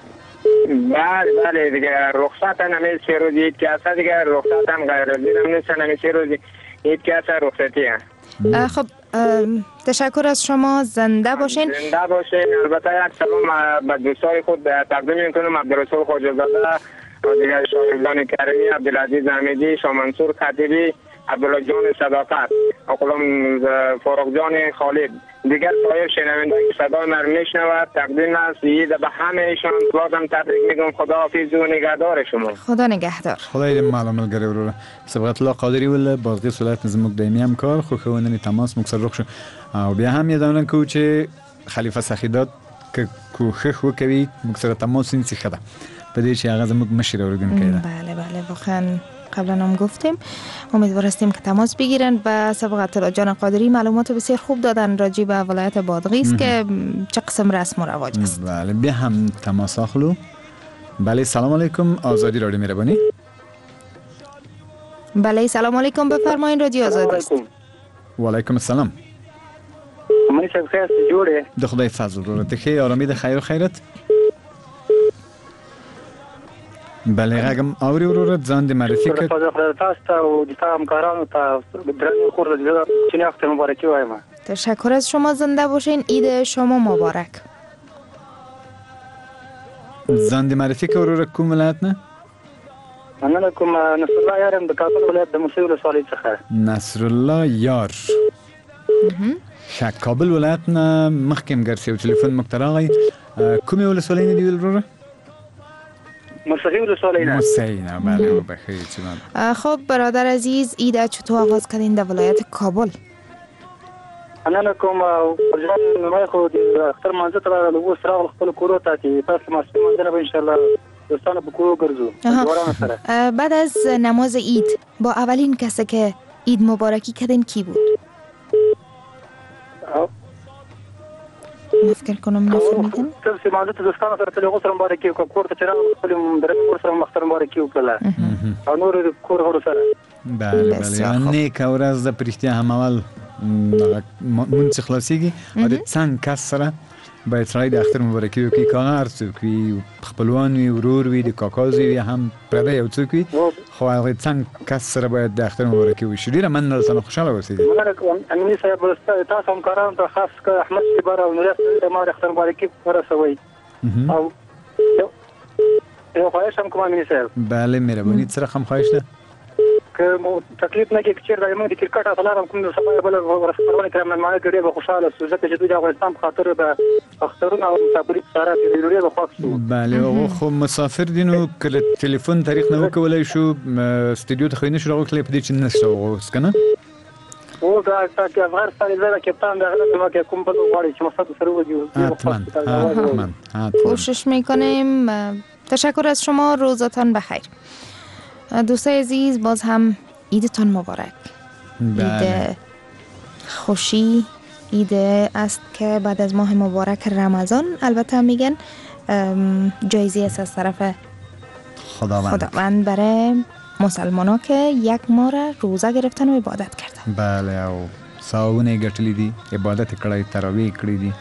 بله بله دیگه رخصت نمی سی روزی عید که هست دیگه رخصت هم غیر حاضری هم نیست. نمی سی روزی عید که هست رخصتی هم. خب تشکر از شما. زنده باشین. زنده باشین. البته یک سلام به دوستای خود تقدیم میکنم. عبدالرسول خواجه‌زاده و دیگر شاهدان کریمی، عبدالعزیز حمیدی، شاه منصور خطیبی، عبدالله جان صداقت، اقلام فاروق جان خالد، دیگر سایر شنوندگان که صدای من میشنود تقدیم است عید به همه ایشان. بازم تبریک میگم. خدا حافظ و نگهدار شما. خدا نگهدار. خدای دې معلومه ملګری وروره. صبغت الله قادری ول بادغیس ولایت زموږ دایمي همکار خو خوندنی تماس موږ سره روښ او بیا هم یادونه کوو چې خلیفه سخیدات که کوښښ وکوي موږ سره تماس ونیسي ښه ده په دې چې هغه زموږ مشر اورګونکی ده. بله بله واقعا قبلا هم گفتیم. امیدوار هستیم که تماس بگیرن. و صبغت الله جان قادری معلومات بسیار خوب دادن راجع به ولایت بادغیس که چه قسم رسم و رواج است. بله بیا هم تماس اخلو. بله سلام علیکم آزادی رادیو مهربانی. بله سلام علیکم بفرمایید رادیو آزادی است. و علیکم السلام. من شب خیر جوړه. د خدای فضل ورته ته آرامي د خیر و خیرت. بله غږم اوري وروره ځان دې معرفي کړه. تاسو ته او د همکارانو ته درنو خور د چنې وخت مبارکي وایم. تشکر از شما. زنده باشین. عید شما مبارک. ځان دې معرفي کړه وروره کوم ولایت نه؟ مننه کوم نصر الله یارم د کابل ولایت د موسی ولسوالۍ څخه. نصر الله یار. ښه کابل ولایت نه مخکې هم ګرځي او تلیفون موږ ته راغی. کومې ولسوالۍ نه دی ویل وروره؟ موسیقی ولسوالی نه. موسیقی نه بله بخیر چیمان. خب برادر عزیز عید چطور آغاز کردین در ولایت کابل؟ انا کوم جان ما خو د اختر منځ ته راغلو سره خپل کورو ته چې تاسو مسلمان منځ به ان شاء الله دوستانه په کورو ګرځو. بعد از نماز عید با اولین کسی که عید مبارکی کردین کی بود؟ مفکر کنم نفهمیدن. تاسو مازه ته دوستانو سره تلغو سره مبارکي او کور ته چرای خپل درنو سره مختر مبارکي وکړه او نور کور ورو سره. بله بله نیک ورځ د پرشتیا هم اول مونږ خلاصيږي او د څنګه کس سره باید سړی د اختر مبارکي وکړي که هغه هر څوک وي خپلوان وي ورور وي د کاکا زوی وي هم پردی یو څوک وي خو هغه څنګه کس سره باید د اختر مبارکي وشي. ډېره مننه درسره خوشحاله اوسئ. امني صاحب تاسو همکارانو ته خاص که احمد شیبر او نوري د ما د اختر مبارکي ورسوي او یو خواهش هم کوم امني صاحب. بله مهرباني څه رقم خواهش ده؟ که مو تکلیف نه کې چیرې د موږ د کرکټ اصلارم کوم د سبا بل ورسپارونه کړم ما ګډه به خوشاله سو ځکه چې د افغانستان په خاطر به اخترونه او مسافرت سره د ضروري به خوښ شو. بله خو مسافر دینو کله ټلیفون تاریخ نه وکولای شو استودیو ته خو نه شو راغلی په دې چې نشته اوس کنه او دا چې افغانستان زړه کپتان د غلط ما کې کوم په غواړي چې مصطفی سره وځي. حتما کوشش میکنیم. تشکر از شما. روزتان بخیر. دوستای عزیز باز هم عیدتان مبارک. عید خوشی عید است که بعد از ماه مبارک رمضان البته میگن جایزه است از طرف خداوند, خداوند برای مسلمان ها که یک ماه را روزه گرفتن و عبادت کردن. بله او ثوابونه ګټلې دي، عبادت کړی، تراویح کړی دي،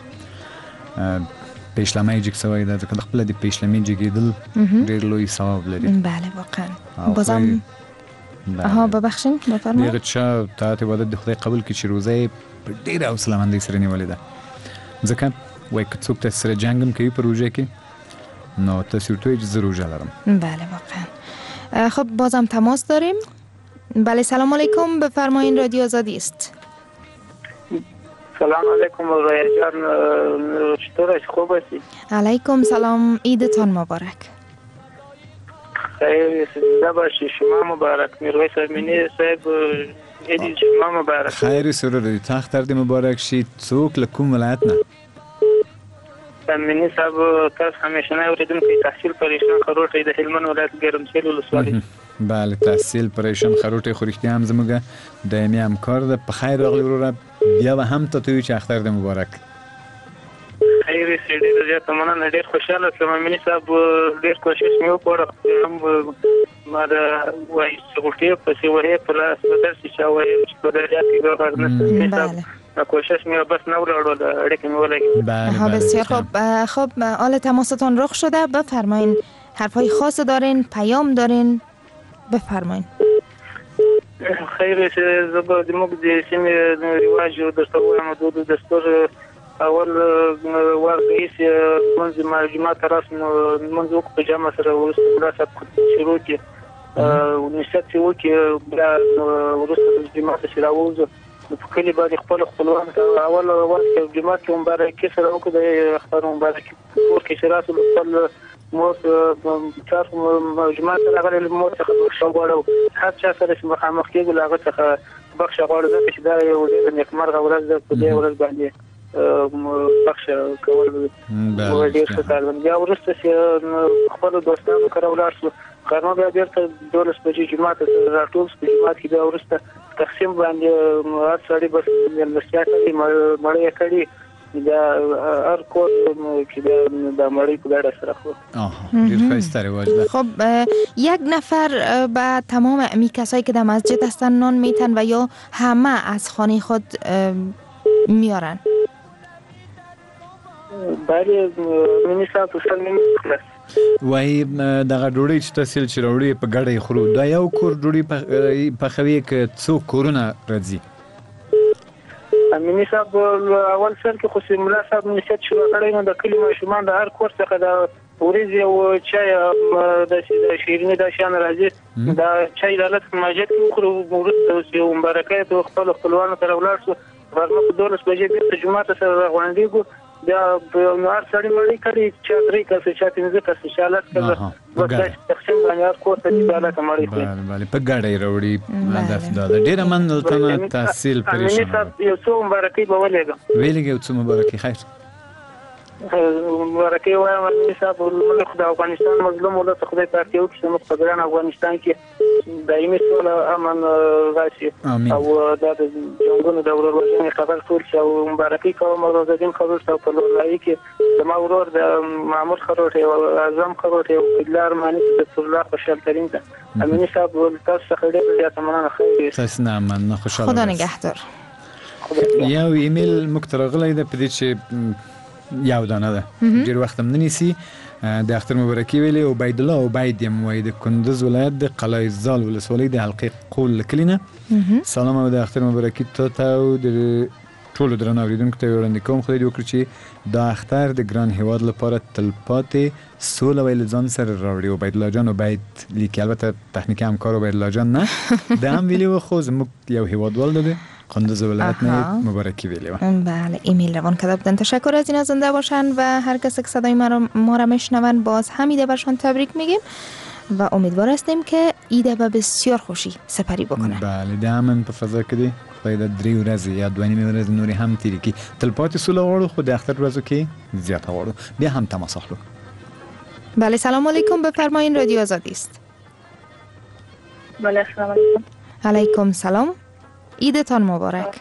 پیشلمه جګ سوی ده، ځکه د خپل د پیشلمې جګېدل ډېر لوی ثواب لري. بله واقعا. بازم ها ببخشین بفرمایید. دغه چا طاعت عبادت د خدای قبول کړي چې روزه یې په ډېره حوصله‌مندۍ سره نیولې ده، ځکه وایي که څوک تاسې سره جنګ هم کوي په روژه کې نو تاسې ورته وایي چې زه روژه لرم. بله واقعا. خب بازم تماس داریم. بله سلام علیکم، بفرمایین رادیو آزادی است. سلام علیکم رویا جان، چطور خوب هستی؟ علیکم سلام، عیدتان مبارک. خیر زنده باشی، شما مبارک. میرویس امینی صاحب عید شما مبارک. خیر سرور تخت دې مبارک شي. څوک له کوم ولایت نه؟ امینی صاحب تاسو همیشه نه اوریدونکي تحصیل پریشان خروټي د هلمند ولایت ګرمسیر ولسوالۍ. بله تحصیل پریشان خروټي خو رښتیا هم زموږ دایمي همکار ده. په خیر راغلی وروره، بیا به هم ته توی چې اختر دې مبارک. خیر سي ډېر زیات مننه، ډېر خوشاله شوم. امینی صاحب ډېر کوشش مې وکړ هم ما د وایي سکوټي په سی وایي په لاس بدل شي چې وایي چې په درجه کې به ورنه بله کوشش می بس نوراړو اړیکې مې ولګي. بله بسیار خوب. خب حال تماستان رخ شده، بفرمایین. حرفای خاص دارین، پیام دارین، بفرمایین. خیر زبر د موږ د سیمې رواج او دستور او دود دستور اول ور رئیس منځ مجمع تراس منځ په جامه سره ورسره شروع کی او نشته وکي بلا ورسره جماعت سره وځو په کلی باندې خپل خپلوان اول اول کې جماعت کې مبارکي سره وکړو د اختر مبارکي ور کې شرات خپل مو چار جماعت راغلي مو څخه شوړو هر چا سره چې مخامخ کېږي لاغه څخه بخښه غواړم چې دا یو ډېر نیکمرغه ورځ ده په دې ورځ باندې بخښه کول مو ډېر ښه کار دی. بیا وروسته چې خپل دوستانو سره ولاړ شو خرما بیا بیرته دولس بجې جماعت سره راټول شو. جماعت کې بیا وروسته تقسیم باندې هر سړی بس ملګرتیا کوي، مړی کړي دا هر کور چې دا مړی په ګډه سره خو. آها ډېر ښایسته رواج ده. خب یک نفر به تمام امی کسایی که در مسجد هستن نان میتن و یا همه از خانه خود میارن؟ بله منی صاحب اصل نمی‌خلص وای دغه ډوډۍ چې تاسو چې راوړي په ګډه خورو دا یو کور ډوډۍ په خوي کې څو کورونه راځي؟ امینی صاحب اول سر کې خو سیملا صاحب نشد شروع کړی نو د کلی ماشومان د هر کور څخه د ورځي او چای د شیرینی د شان راځي دا چای د لټ ماجد کې خو ورته یو مبارکات او خپل خپلوانو سره ولاړ شو. ورنه په دولس بجې د جمعه سره غونډېګو بیا په نور سړی مړی کړي چې درې کسه چې تنځه کسه شالات کړه بس تقسیم باندې هر کوته چې حالت مړی کړي. بله په ګاډي راوړي هدف دا ده. ډېره مننه تحصیل پریشان. امینی صاحب یو څو مبارکي به ولېږم. ویلې یو څو مبارکي خیر مبارکي وایم امینی صاحب ملک د افغانستان مظلوم ولته خدای پاک یو چې موږ په ګران افغانستان کې دایمي سوله امن راشي او دا د جنګونو د ورورولۍ خبر ټول شي او مبارکي کوم او د دین خبر څو په لورلای کې د ما ورور د مامور خروټي او اعظم خروټي او بلار معنی د الله خوشحال ترين ده. امینی صاحب تاسو څخه ډېر زیات مننه. خیر تاسو نه مننه، خوشاله خدا نگهدار. یو ایمیل مکترغلی ده په دې چې یو دانه ده ډیر وخت هم ننیسی د اختر مبارکي ویلي او عبید الله عبید یم وای د کندز ولایت د قلعه زال ولسوالۍ د حلقه قول کلینه. سلام او د اختر مبارکي ته ته او د ټولو درنو اوریدونکو ته وړاندې کوم. خدای دې وکړي چې دا اختر د ګران هیواد لپاره تلپاتې سوله ویل ځان سره راوړي. عبید الله جان عبید لیکي البته تخنیکی همکار عبید الله جان نه د هم ویلي و خو زموږ یو هیوادوال ده کندز ولایت نه مبارکی ویلی. بله ایمیل روان کرده بودن. تشکر از اینا، زنده باشن و هر کس که صدای ما را میشنون باز هم ایده برشان تبریک میگیم و امیدوار هستیم که ایده به بسیار خوشی سپری بکنن. بله دامن په فضا کې دی خدای د درې ورځې یا دوه نیمې ورځې نورې هم تیرې کړي. تلپاتې سوله غواړو خو د اختر ورځو کې زیاته غواړو. بیا هم تماس اخلو. بله سلام علیکم، بفرمایین رادیو آزادی است. بله سلام علیکم. علیکم سلام، عیدتان مبارک.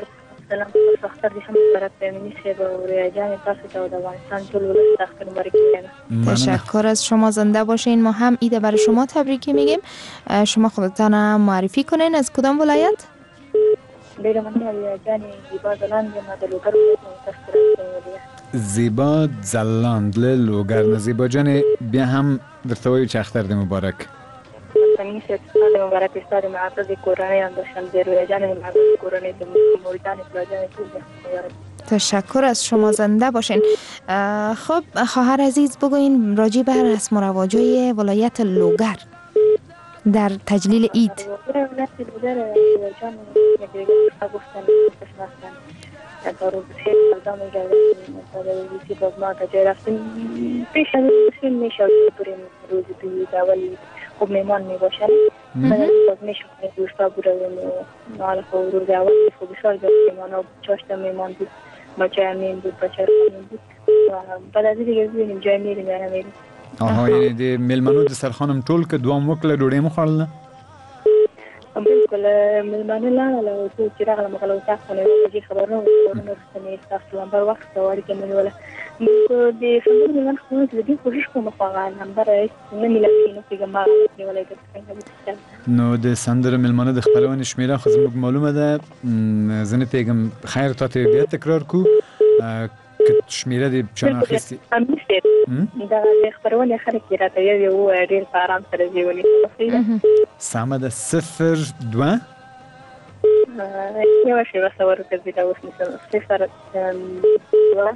سلام تاسو اختر دې هم مبارک وي امینی صاحب او ریا جان تاسو ته د افغانستان ټول ولس اختر مبارک وي. تشکر از شما، زنده باشین. ما هم عید برای شما تبریک میگیم. شما خودتان معرفی کنین از کدام ولایت؟ ډیره مننه ریا جان زیبا زلاند ما د لوګر ولایت. زیبا زلاند له لوګر نه. زیبا جان بیا هم درته وایو چې اختر دې مبارک. امینی صاحب ستاسو مبارک استاد معزز کورنۍ اندشان د ریا جان معزز کورنۍ د موریتان پلاجان ټول مبارک. تشکر از شما، زنده باشین. خب خواهر عزیز بگوین راجع به رسم و رواجای ولایت لوگر در تجلیل عید. ولایت لوگر جان گفتن بشناسن دارو بسیار مردم گردن دادویسی باز ما تا جای رفتیم پیش از این میشه بریم روز بید اولی خوب میمان میباشن بعد از باز میشه دوستا برویم حالا خوب روز اولی خوب بسیار جا میمان و چاشتا میمان بود بچه همین بود بچه همین بود بعد از دیگه ببینیم جای میریم یا نمیریم. آها یعنی د میلمنو د سرخانم ټول که دوام وکړه ډوډۍ مو خوړله؟ بالکل میلمانه لاړل او چې راغلم غلو تاسو نه وایي خبر نه ورنه ستنې تاسو نمبر وخت وړي کې مې ولا نو د سندرو میلمن خو دې کوشش کوم خو غا نمبر نه ملي نو کې ما نه ولا کې نو د سندرو میلمانه د خپلوان شمیره خو زموږ معلومه ده زنه پیغام خیر تاسو بیا تکرار کو که شمیره دی چنان اخیستی؟ امیسته دا خبرونه خلک راته یو ډیر آرام سره دیونی سامه ده صفر دو یو شی وسور کوي دا اوس مثلا صفر دو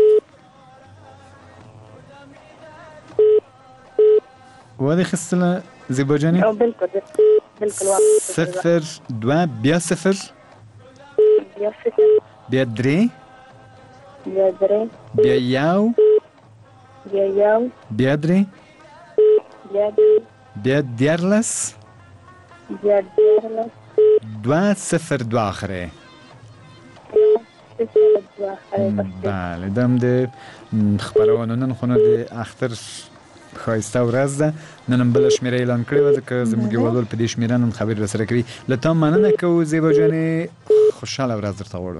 وادي خصنا زیبا جانی؟ بالکل بالکل صفر دو بیا صفر بیا صفر بیا دری بیا درې بیا یو بیا یو بیا درې بیا درې بیا دیارلس بیا دیارلس دو صفر دو آخره. بله دم د خبرونه نن خو نه د اختر خایسته ورځ ده نن بل شمیره اعلان کړی و ځکه زموږ ولول په دې شمیره نن خبر را سره کړی لته مننه کوو زیبا جان خوشاله ورځ درته غواړو.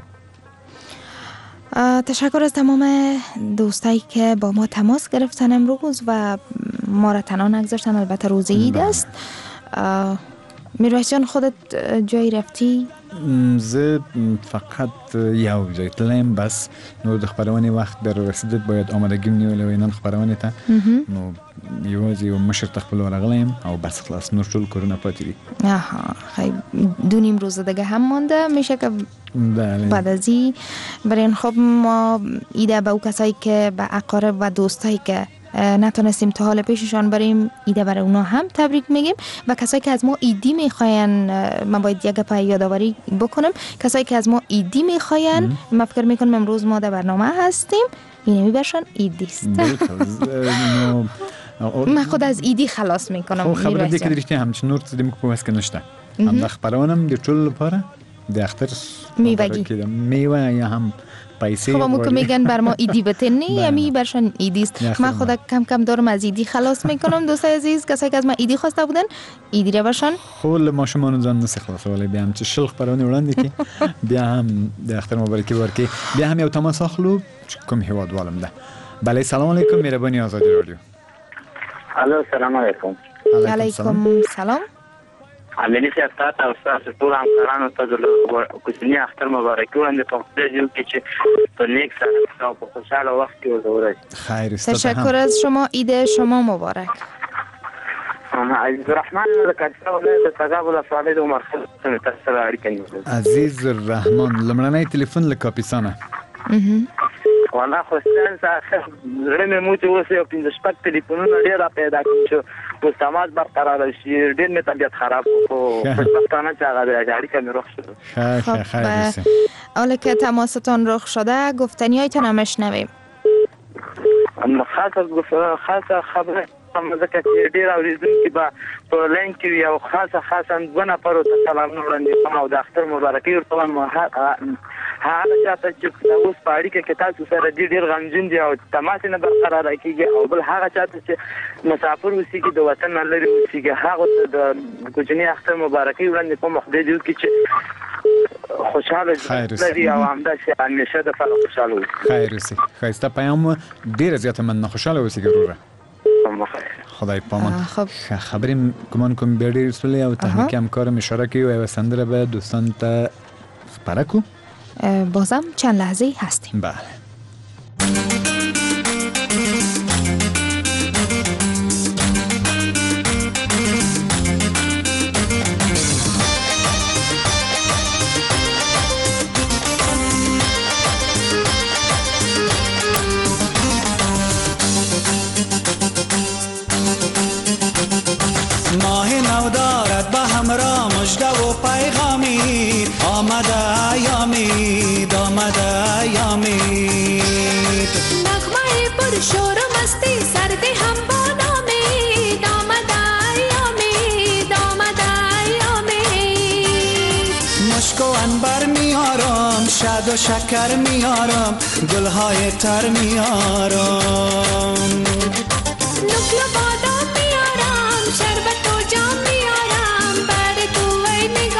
تشکر از تمام دوستایی که با ما تماس گرفتن امروز و ما را تنها نگذاشتن. البته روز عید است. میرویس جان خودت جایی رفتی؟ زه فقط یو جای تلم بس نو د خبرونه وخت در رسیدت باید آمادگی نیولې نن خبرونه ته نو یوازې یو مشر تخپل ورغلم او بس خلاص نور ټول کرونا پاتې دي. آها خیلی دو نیم روز دیگه هم مانده میشه که بله. بعد از این برای خب ما ایده به او کسایی که به اقارب و دوستایی که نتونستیم تا حال پیششان بریم ایده برای اونا هم تبریک میگیم و کسایی که از ما ایدی میخواین من باید یک پای یادآوری بکنم کسایی که از ما ایدی میخواین من فکر میکنم امروز ما در برنامه هستیم اینه میبرشن ایدی است. من خود از ایدی خلاص میکنم. خبر دیگه که دیگه همچنین نور تدیم که پوست کنشته هم دخبرانم دی چول پاره دی اختر میوگی میوه یا هم پیسه خب همون که میگن بر ما ایدی بتنی یا می برشن ایدیست. من خدا کم کم دارم از ایدی خلاص میکنم. دوستای عزیز کسایی که از من ایدی خواسته بودن ایدی را برشن خول ما شما نزان نسی خلاص ولی بیا هم چه شلخ پرانی وړاندې کی بیا هم د اختر مبارکی ورکی بیا هم یو تماس اخلو کوم هیواد والم ده. بله سلام علیکم مهربانی آزادی رادیو. الو سلام علیکم. علیکم سلام. امینی صاحب تاسو او تاسو ټول همکارانو ته د کوچنی اختر مبارکي وړاندې په خپل ځل کې چې په نیک سره او په خوشاله وخت کې وزورئ. خیر است. تشکر از شما عید شما مبارک. عزیز الرحمن زکریا ولایت تګاب ولسوالۍ د عمر خان تاسو اړیکه نیولې. عزیز الرحمن لمړنۍ ټلیفون له کاپیسانه. وانا خو ستاسو څخه زړه مې مو ته اوسې او پنځه شپږ ټلیفونونه ډېر پیدا کړم چې مستماز برقرار شي ډېر مې طبیعت خراب خو پښتانه چې هغه اړیکه مې رخ شد. خیر خیر حالا که تماستون رخ شده گفتنیایتون هم اشنویم. خاصه خاصه خبره مزه چې ډېر اوریدونکي به په لاین کې یو خاصه خاصه دوه نفرو ته سلامونه وړاندې کوم او د اختر مبارکي ورته وایم هغه چاته چې اوس په اړیکه کې تاسو سره ډېر غمجن دي او تماس نه برقراره کېږي او بل هغه چاته چې مسافر اوسېږي د وطن نه لرې اوسېږي هغه ته د کوچني اختر مبارکي وړاندې کوم خدای دې وکړي چې خوشحال خیر او همدا چې همیشه د فر خوشحال اوسئ. خیر اوسئ. خیسته پیام ډیر زیات من نه خوشاله اوسئ ګروره. خدای پامان. خب خبریم گمان کنم بیادی رسولی او تحمیک همکارم اشاره که و وسنده به دوستان تا پرکو بازم چند لحظه هستیم. بله. مژده و پیغامی آمده ایامید آمده ایامید نغمه پر شور و مستی سردی هم بادامید آمده ایامید آمده ایامید مشک و عنبر میارم شد و شکر میارم گلهای تر میارم نکل و بادام میارم شربت و جام میارم بر تو ای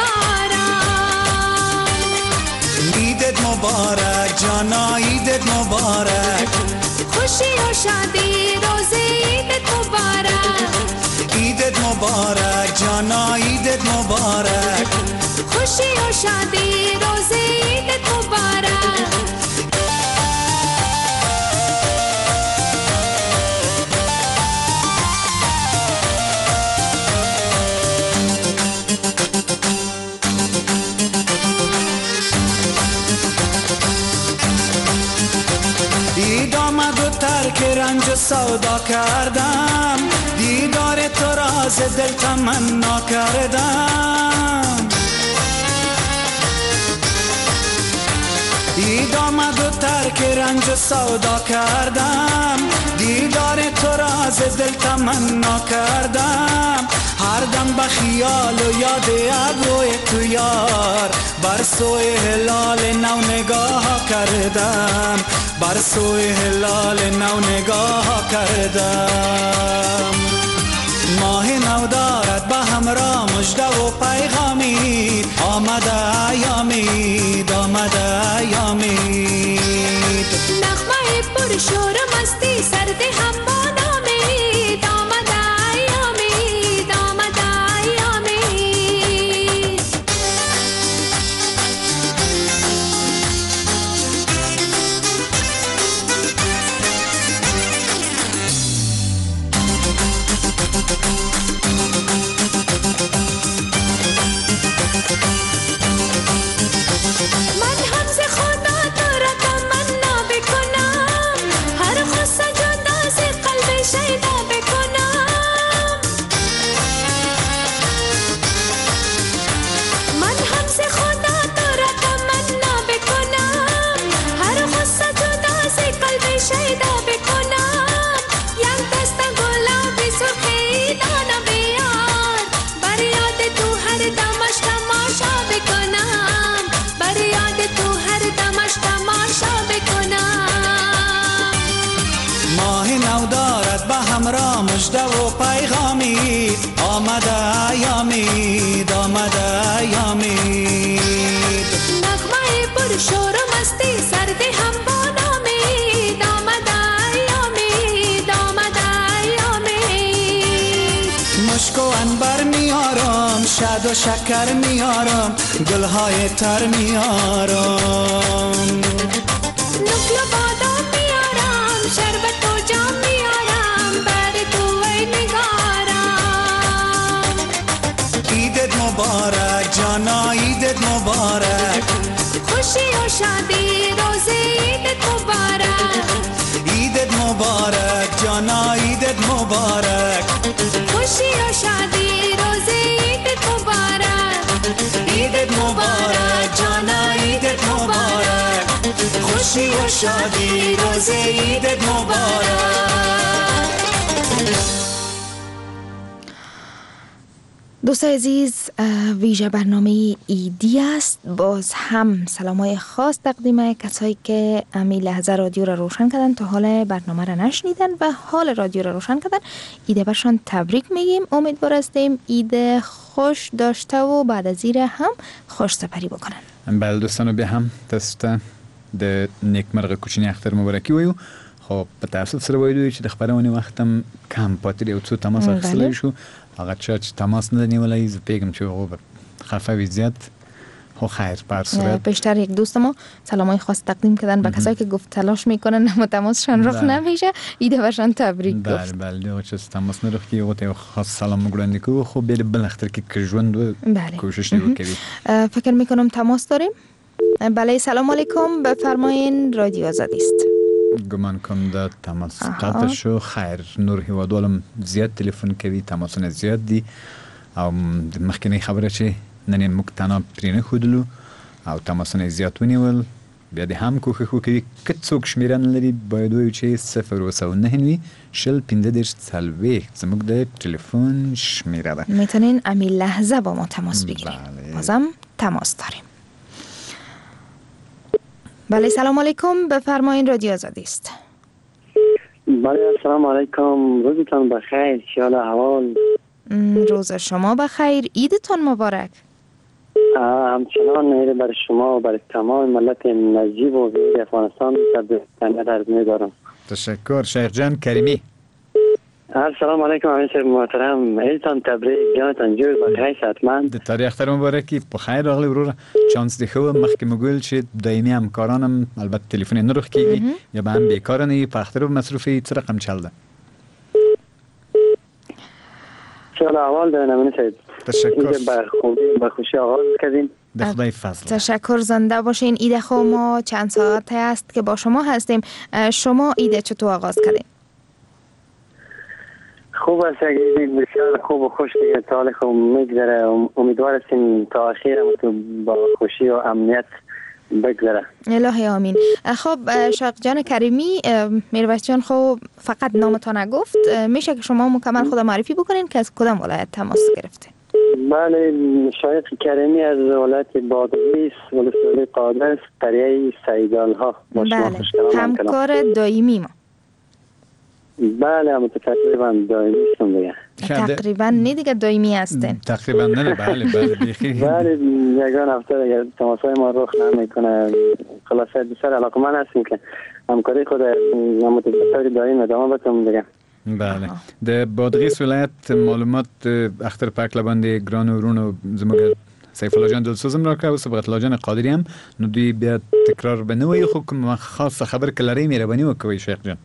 نگارم عیدت مبارک جانا عیدت مبارک خوشی و شادی روزی عیدت مبارک عیدت مبارک جانا عیدت مبارک خوشی و شادی روزی عیدت مبارک دید آمد و ترک رنج و سودا کردم دیدار تو راز دل تمنا کردم دید آمد و ترک رنج و سودا کردم دیدار تو راز دل تمنا کردم هر دم به خیال و یاد ابروی تو یار بر سوی هلال نو نگاه کردم بر سوی هلال نو نگاه کردم ماه نو دارد به همراه مژده و پیغامی آمده ایامید آمده ایامید نغمه پر شور و مستی سردی هم بادامید آمده ایامید آمده ایامید من هم ز خدا تو را تمنا بکنم هر خواست جدا ز قلب شیدا بکنم من هم ز خدا تو را تمنا بکنم هر خواست جدا ز قلب شیدا بکنم یک دست گلابی سرخی دانا بیار بر یاد تو هر دمش تماشا بکنم بر یاد تو هر دمش تماشا بکنم ماه نو دارد به همراه مژده و پیغامی آمده ایامید آمده ایامید نغمه پر شور و مستی سردی هم بادامید آمده ایامید آمده ایامید مشک و عنبر میارم شد و شکر میارم گلهای تر میارم نکل و بادام میارم شربت و جام میارم بر تو ای نگارم عیدت مبارک جانا عیدت مبارک خوشی و شادی روزی عیدت مبارک عیدت مبارک جانا عیدت مبارک خوشی و شادی روزی عیدت مبارک عیدت مبارک جانا عیدت مبارک خوشی و شادی روز عیدت مبارک. دوست عزیز، ویژه برنامه ایدی است. باز هم سلامای خاص تقدیم کسایی که امی لحظه رادیو را روشن کردن تا حال برنامه را نشنیدن و حال رادیو را روشن کردن. ایده برشان تبریک میگیم. امیدوار هستیم ایده خوش داشته و بعد از زیر هم خوش سپری بکنن. بله دوستانو بیا هم تاسو ته د نیکمرغه کوچنی اختر مبارکي وایو. خو په تاسو سره وایو چې د خبرونه وخت هم کم پاتې دی او څو تماس اخیستلی شو. هغه چې تماس نه نیولای زه پیغام چې هغه خفه وی زیاد. خب خیر بر صورت پیشتر یک دوست ما سلامای خاص تقدیم کردن به کسایی که گفت تلاش میکنن اما تماسشان رخ نمیشه. ایده برشان تبریک گفت. بله بله دیگه چه تماس نرخ کی وقتی خاص سلام میگویند که خب بله بالاخره که کجوند و کوشش نمیکنی. فکر میکنم تماس داریم. بله سلام علیکم بفرمایین رادیو آزادی است. گمان کنم دا تماس قطع شو. خیر نور هیوادولم زیاد تلفن کوي تماسونه زیاد دي او مخکنی خبره چې نن موږ تنها پرې نه ښودلو او تماسونه زیات ونیول. بیا د هم کوښښ وکړي که څوک شمېره نه لري باید ووایو چې صفر اوه سوه نهه وي شل پنځه دېرش څلوېښت زموږ د تلفن شمېره ده. میتونین همین لحظه با ما تماس بگیریم. بازم تماس داریم. بله سلام علیکم بفرمایین رادیو آزادی است. بله سلام علیکم روزتان بخیر شال احوال. روز شما بخیر عیدتان مبارک. همچنان عید بر شما و بر تمام ملت نجیب و غیر افغانستان تبریک عرض می‌دارم. تشکر شیخ جان کریمی. السلام علیکم امیر محترم عیدتان تبریک جانتان جور بخیر حتما. د تاریخ اختر مبارکی په خیر راغلی وروره. چانس دی خو مخکې مګول چې دایمي همکارانم البته تلیفون نه روخ کیږي یا به هم بیکار نه په اختر مصروفی څه رقم چل ده. شال احوال ده نمونه سید. تشکر. با خوبی با خوشی آغاز کردیم. به خدای فضل. تشکر زنده باشین. عید خو ما چند ساعته است که با شما هستیم. شما عید چطور آغاز کردین؟ خوب است عید بسیار خوب و خوش دیگه تا خوب میگذره. امیدوار هستیم تا اخیر تو با خوشی و امنیت بگذره. الهی آمین. خب شیخ جان کریمی میرویس جان خب فقط نامتان نگفت میشه که شما مکمل خود معرفی بکنین که از کدام ولایت تماس گرفتین؟ بله شیخ کریمی از ولایت بادغیس ولسوالی قادس قریه سیدال ها. بله همکار دائمی ما. بله اما تقریبا دائمی هستم دیگه. تقریبا نه دیگه دائمی هستین. تقریبا نه بله بله بیخی. بله یگان هفته دیگه تماسای ما رخ نمیکنه. خلاصه بسیار علاقمند هستیم که همکاری خود متفاوت دائمی ادامه بدیم دیگه. بله د بادغیس ولایت معلومات اختر پاک لباندې ګران ورونو زموږ سیف الله جان دلسوزم را کړو صبغت الله جان قادری هم نو دوی بیا تکرار بنوي خو کوم خاص خبر کلری مهرباني وکوي شیخ جان.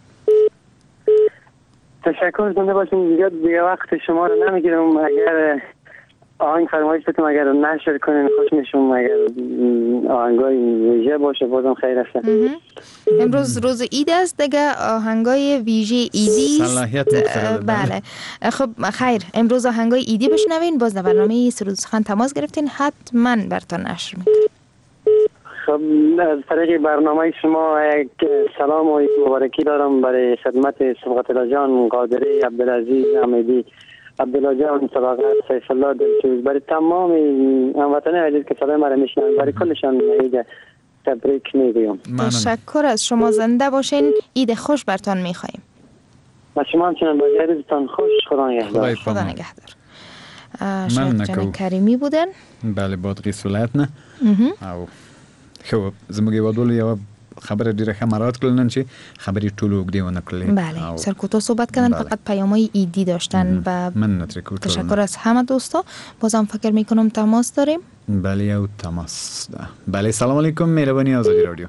تشکر زنده باشین. دیگه دیگه وقت شما رو نمیگیرم. اگر آهنگ فرمایش بتونم اگر نشر کنین خوش میشم. اگر آهنگای ویژه باشه بازم خیر است. امروز روز عید است دیگه آهنگای ویژه ایدی صلاحیت مختلف. بله خب خیر امروز آهنگای ایدی بشنوین. باز در برنامه سرود سخن تماس گرفتین حتما براتون نشر میکنیم. خب از طریق برنامه شما یک سلام و مبارکی دارم برای خدمت صبغت الله جان قادری عبدالعزیز امیدی عبدالله جان صبغت سیف الله دلسوز برای تمام هموطنان عزیز که صدای مرا میشنوند برای کلشان عید تبریک میگویم. تشکر از شما زنده باشین. عید خوش برتان میخوایم. و شما همچنان باید روزتان خوش. خدا نگهدار. خدا نگهدار. شیخ جان کریمی بودن. بله بادغیس ولایت نه. او خو زموږ یوادول یو خبر ډیره ښه مراد کړل چې خبرې ټول وګړي ونه کړلې. بله سرکوتو صحبت کردن. فقط پیامای ایدی داشتن و من نترکو. تشکر از همه دوستا. بازم فکر میکنم تماس داریم. بله یو تماس ده. بله سلام علیکم مهربانی آزادی رادیو.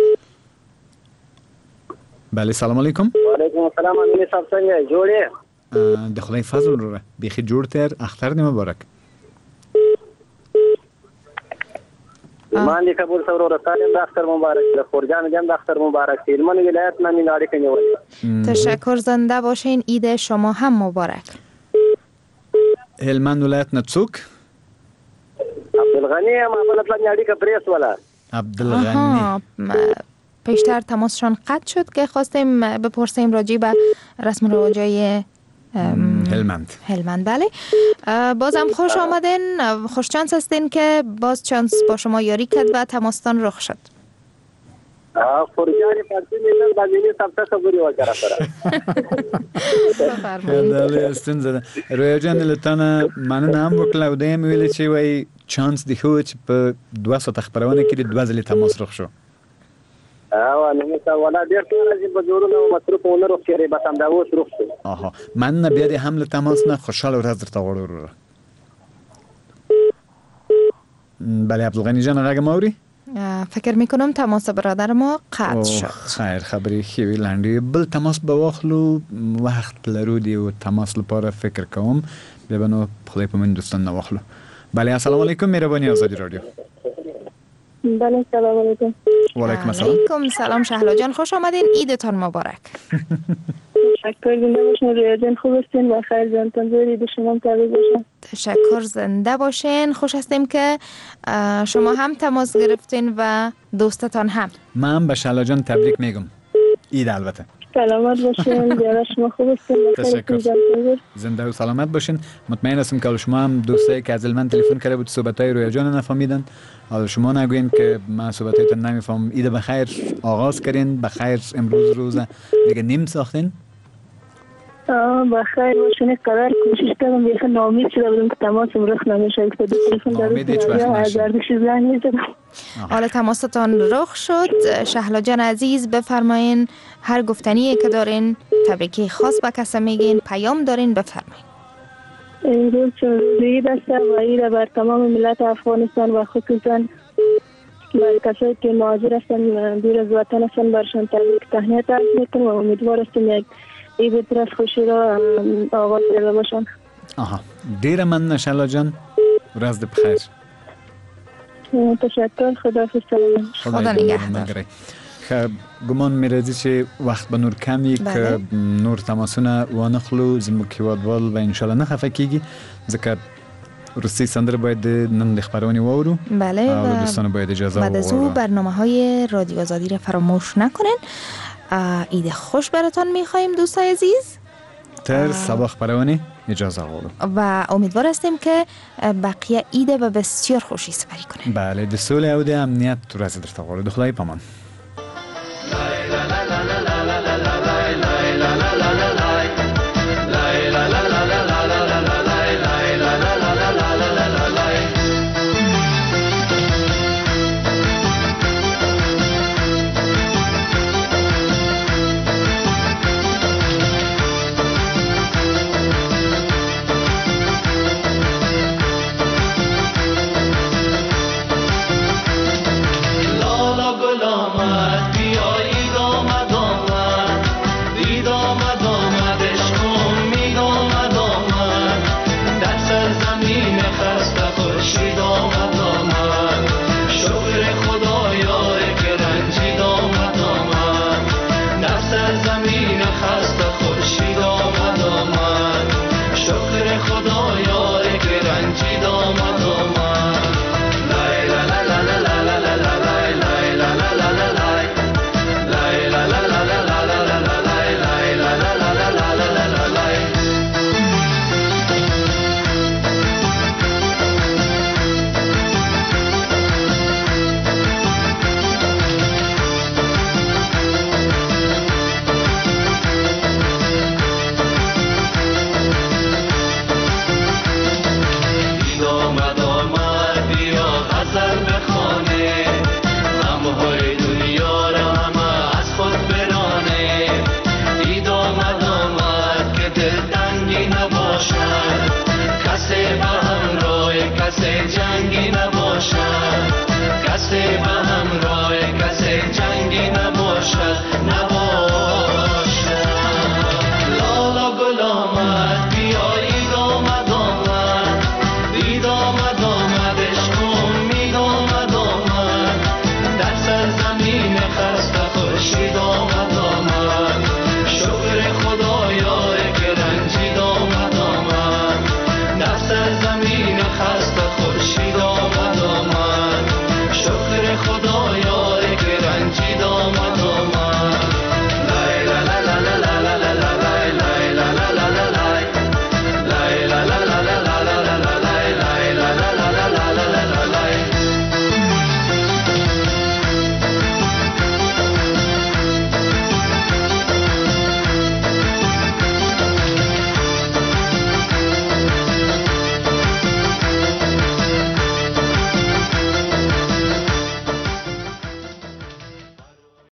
بله سلام علیکم. و علیکم السلام امین صاحب څنګه جوړې؟ د خدای فضل وروره بیخي جوړ تر اختر دې مبارک. من دې کابل سره ورسالم د اختر مبارک. د خورجان جان د اختر مبارک. هلمند ولایت من این اړیکه نیولې. تشکر زنده باشین. عید شما هم مبارک. هلمند ولایت نه څوک؟ عبدالغنی هم اول پلان اړیکه پریس ولا. عبدالغنی پیشتر تماسشان قطع شد که خواستیم بپرسیم راجع به رسم و رواجای هلمند. هلمند بله. بازم خوش آمدین. خوش چانس هستین که باز چانس با شما یاری کرد و تماستان رخ شد. خورجانی پرسی میدن بزینی سبتا خبری وکره سره دلی استن زده رویا جان لطانا منو نام وکلا و دیم ویلی چی وی چانس دی خو چې په دوه ساعت خبرونه کې د دوه ځلې تماس رخ شو او نو مثلا ولا ډیر ټول چې په جوړونو مصرف ونه روح کړي بس هم دا اوس روح شو آها من بیا د حمله تماس نه خوشاله ورځ درته غوړو بله عبدالغنی جان راگم آوری؟ فکر میکنم تماس برادر ما قطع شد خیر خبری خیوی لندی بل تماس بواخلو وقت لرودی و تماس لپاره فکر کوم ببینو خدای په من دوستان نواخلو بله السلام علیکم مهربانی آزادی رادیو بله سلام علیکم و علیکم السلام علیکم سلام شهلا جان خوش آمدین عیدتان مبارک تشکر زنده باشین رویا جان خوب هستین و خیر جان تنظوری به شما تبریک باشین تشکر زنده باشین خوش هستیم که شما هم تماس گرفتین و دوستتان هم من به شهلا جان تبریک میگم عید البته سلامت باشین دیار شما خوب هستین تشکر زنده و سلامت باشین مطمئن هستم که شما هم دوستایی که از من تلفن کرده بود صحبتای رویا جان نفهمیدن حالا شما نگوین که من صحبتایتون نمیفهم عید بخیر آغاز کردین بخیر امروز روز دیگه نیم ساختین بخیر باشین قرار کوشش کردم بیخ نامید شده بودم که تماسم رخ نمیشه که تلفن دارم حالا تماستان رخ شد شهلا جان عزیز بفرمایین هر گفتنی که دارین تبریکی خاص به کس میگین پیام دارین بفرمایین امروز چون روز عید است و عید بر تمام ملت افغانستان و خصوصا بر کسایی که مهاجر هستن دور از وطن هستن برشان تبریک تهنیت عرض میکنم و امیدوار هستم یک عید پر از خوشی را آغاز کرده باشم. آها دیر من شهلا جان ورځ دې بخیر. تشکر خداحافظ سلام. خدا نگهدار. خب گمان می‌رزی چې وخت به نور کمی که نور تماسونه وانخلو زموږ هیوادوال و انشالله نه خفه کیږي ځکه روسی سندره باید نن د خبرونې واورو. بله و دوستان باید اجازه بعد از او برنامه‌های رادیو آزادی را فراموش نکنین. عید خوش براتون می‌خوایم دوستای عزیز. تر سبا خبرونی اجازه واورو و امیدوار هستیم که بقیه عید به بسیار خوشی سپری کنین. بله د سولې او د امنیت ورځ درته غواړو د خدای په امان. کسی به همراه کسی جنگی نباشد نباشد